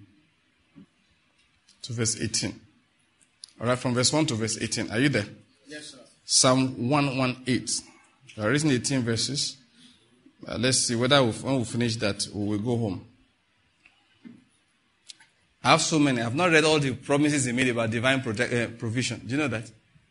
to verse 18. All right, from verse 1 to verse 18. Are you there? Yes, sir. Psalm 118. We are reading 18 verses. Let's see whether when we finish that, we will go home. I have so many. I have not read all the promises he made about divine provision. Do you know that?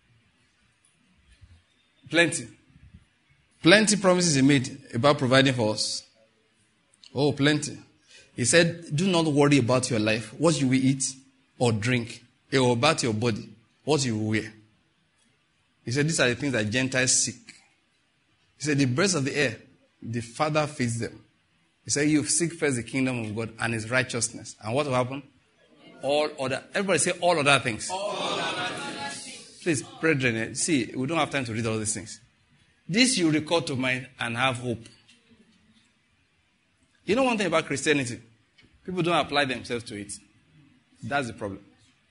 Plenty. Plenty promises he made about providing for us. Oh, plenty. He said, do not worry about your life, what you will eat or drink, or about your body, what you will wear. He said, these are the things that Gentiles seek. He said, the birds of the air, the Father feeds them. He said, you seek first the kingdom of God and his righteousness. And what will happen? Everybody say all other things. All other things. Please, brethren, see, we don't have time to read all these things. This you recall to mind and have hope. You know one thing about Christianity? People don't apply themselves to it. That's the problem.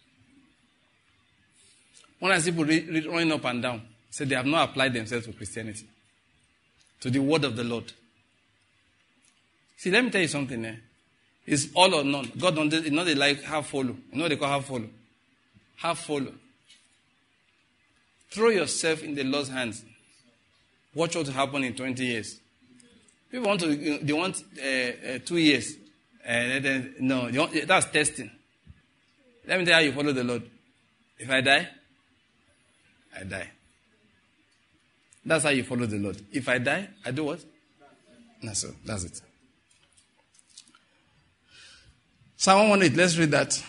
When I see people running up and down, say they have not applied themselves to Christianity, to the word of the Lord. See, let me tell you something. It's all or none. God don't not like half follow. You know what they call half follow? Half follow. Throw yourself in the Lord's hands. Watch what will happen in 20 years. People want 2 years. No, that's testing. Let me tell you how you follow the Lord. If I die, I die. That's how you follow the Lord. If I die, I do what? That's it. Psalm 118, let's read that.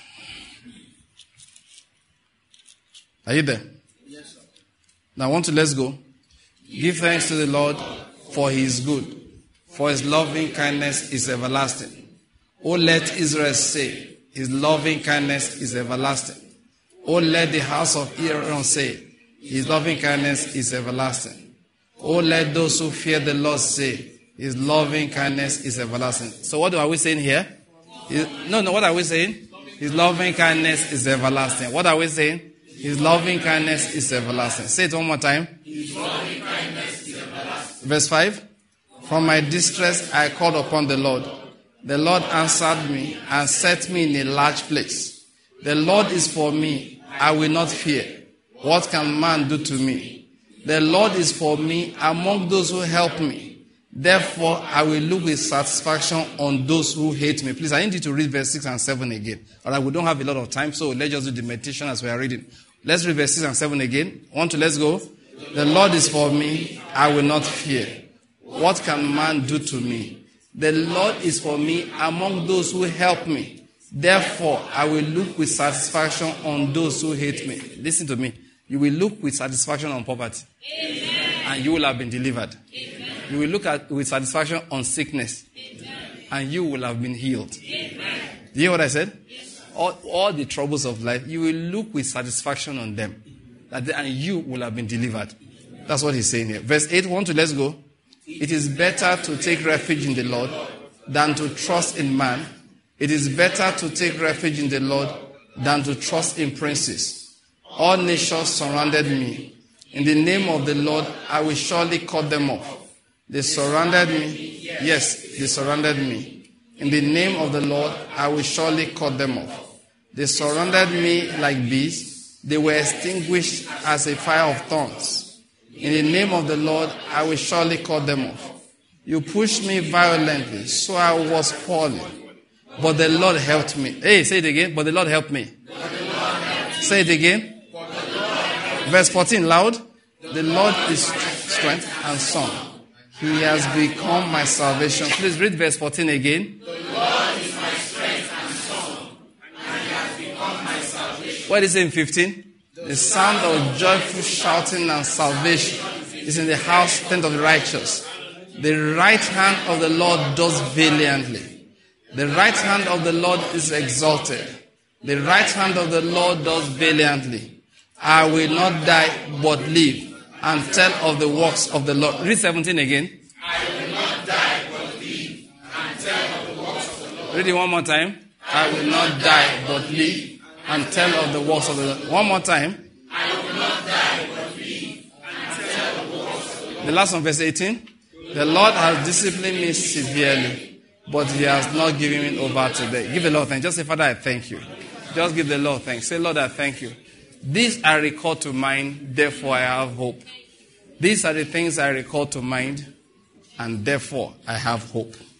Are you there? Yes, sir. Now let's go. Give thanks to the Lord, for he is good, for his loving kindness is everlasting. O let Israel say, his loving kindness is everlasting. O let the house of Aaron say, his loving kindness is everlasting. O let those who fear the Lord say, his loving kindness is everlasting. So what are we saying here? What are we saying? His loving kindness is everlasting. What are we saying? His loving kindness is everlasting. Say it one more time. His loving kindness is everlasting. Verse 5. From my distress I called upon the Lord. The Lord answered me and set me in a large place. The Lord is for me. I will not fear. What can man do to me? The Lord is for me among those who help me. Therefore, I will look with satisfaction on those who hate me. Please, I need you to read verse 6 and 7 again. All right, we don't have a lot of time, so let's just do the meditation as we are reading. Let's read verse 6 and 7 again. 1, 2, let's go. The Lord is for me. I will not fear. What can man do to me? The Lord is for me among those who help me. Therefore, I will look with satisfaction on those who hate me. Listen to me. You will look with satisfaction on poverty. Amen. And you will have been delivered. Amen. You will look with satisfaction on sickness. Amen. And you will have been healed. Amen. Do you hear what I said? Yes, all the troubles of life, you will look with satisfaction on them. And you will have been delivered. That's what he's saying here. Verse 8, 1, 2, let's go. It is better to take refuge in the Lord than to trust in man. It is better to take refuge in the Lord than to trust in princes. All nations surrounded me. In the name of the Lord, I will surely cut them off. They surrounded me. Yes, they surrounded me. In the name of the Lord, I will surely cut them off. They surrounded me like bees. They were extinguished as a fire of thorns. In the name of the Lord, I will surely cut them off. You pushed me violently, so I was falling. But the Lord helped me. Hey, say it again. But the Lord helped me. Say it again. Verse 14, loud. The Lord is strength and song. He has become my salvation. Please read verse 14 again. The Lord is my strength and song, and he has become my salvation. What is it in 15? The sound of joyful shouting and salvation is in the house tent of the righteous. The right hand of the Lord does valiantly. The right hand of the Lord is exalted. The right hand of the Lord does valiantly. I will not die, but live and tell of the works of the Lord. Read 17 again. I will not die but live and tell of the works of the Lord. Read it one more time. I will not die but live and tell of the works of the Lord. One more time. I will not die but live and tell of the works of the Lord. The last one, verse 18. The Lord has disciplined me severely, but he has not given me over to death. Give the Lord thanks. Just say, Father, I thank you. Just give the Lord thanks. Say, Lord, I thank you. These I recall to mind, therefore I have hope. These are the things I recall to mind, and therefore I have hope.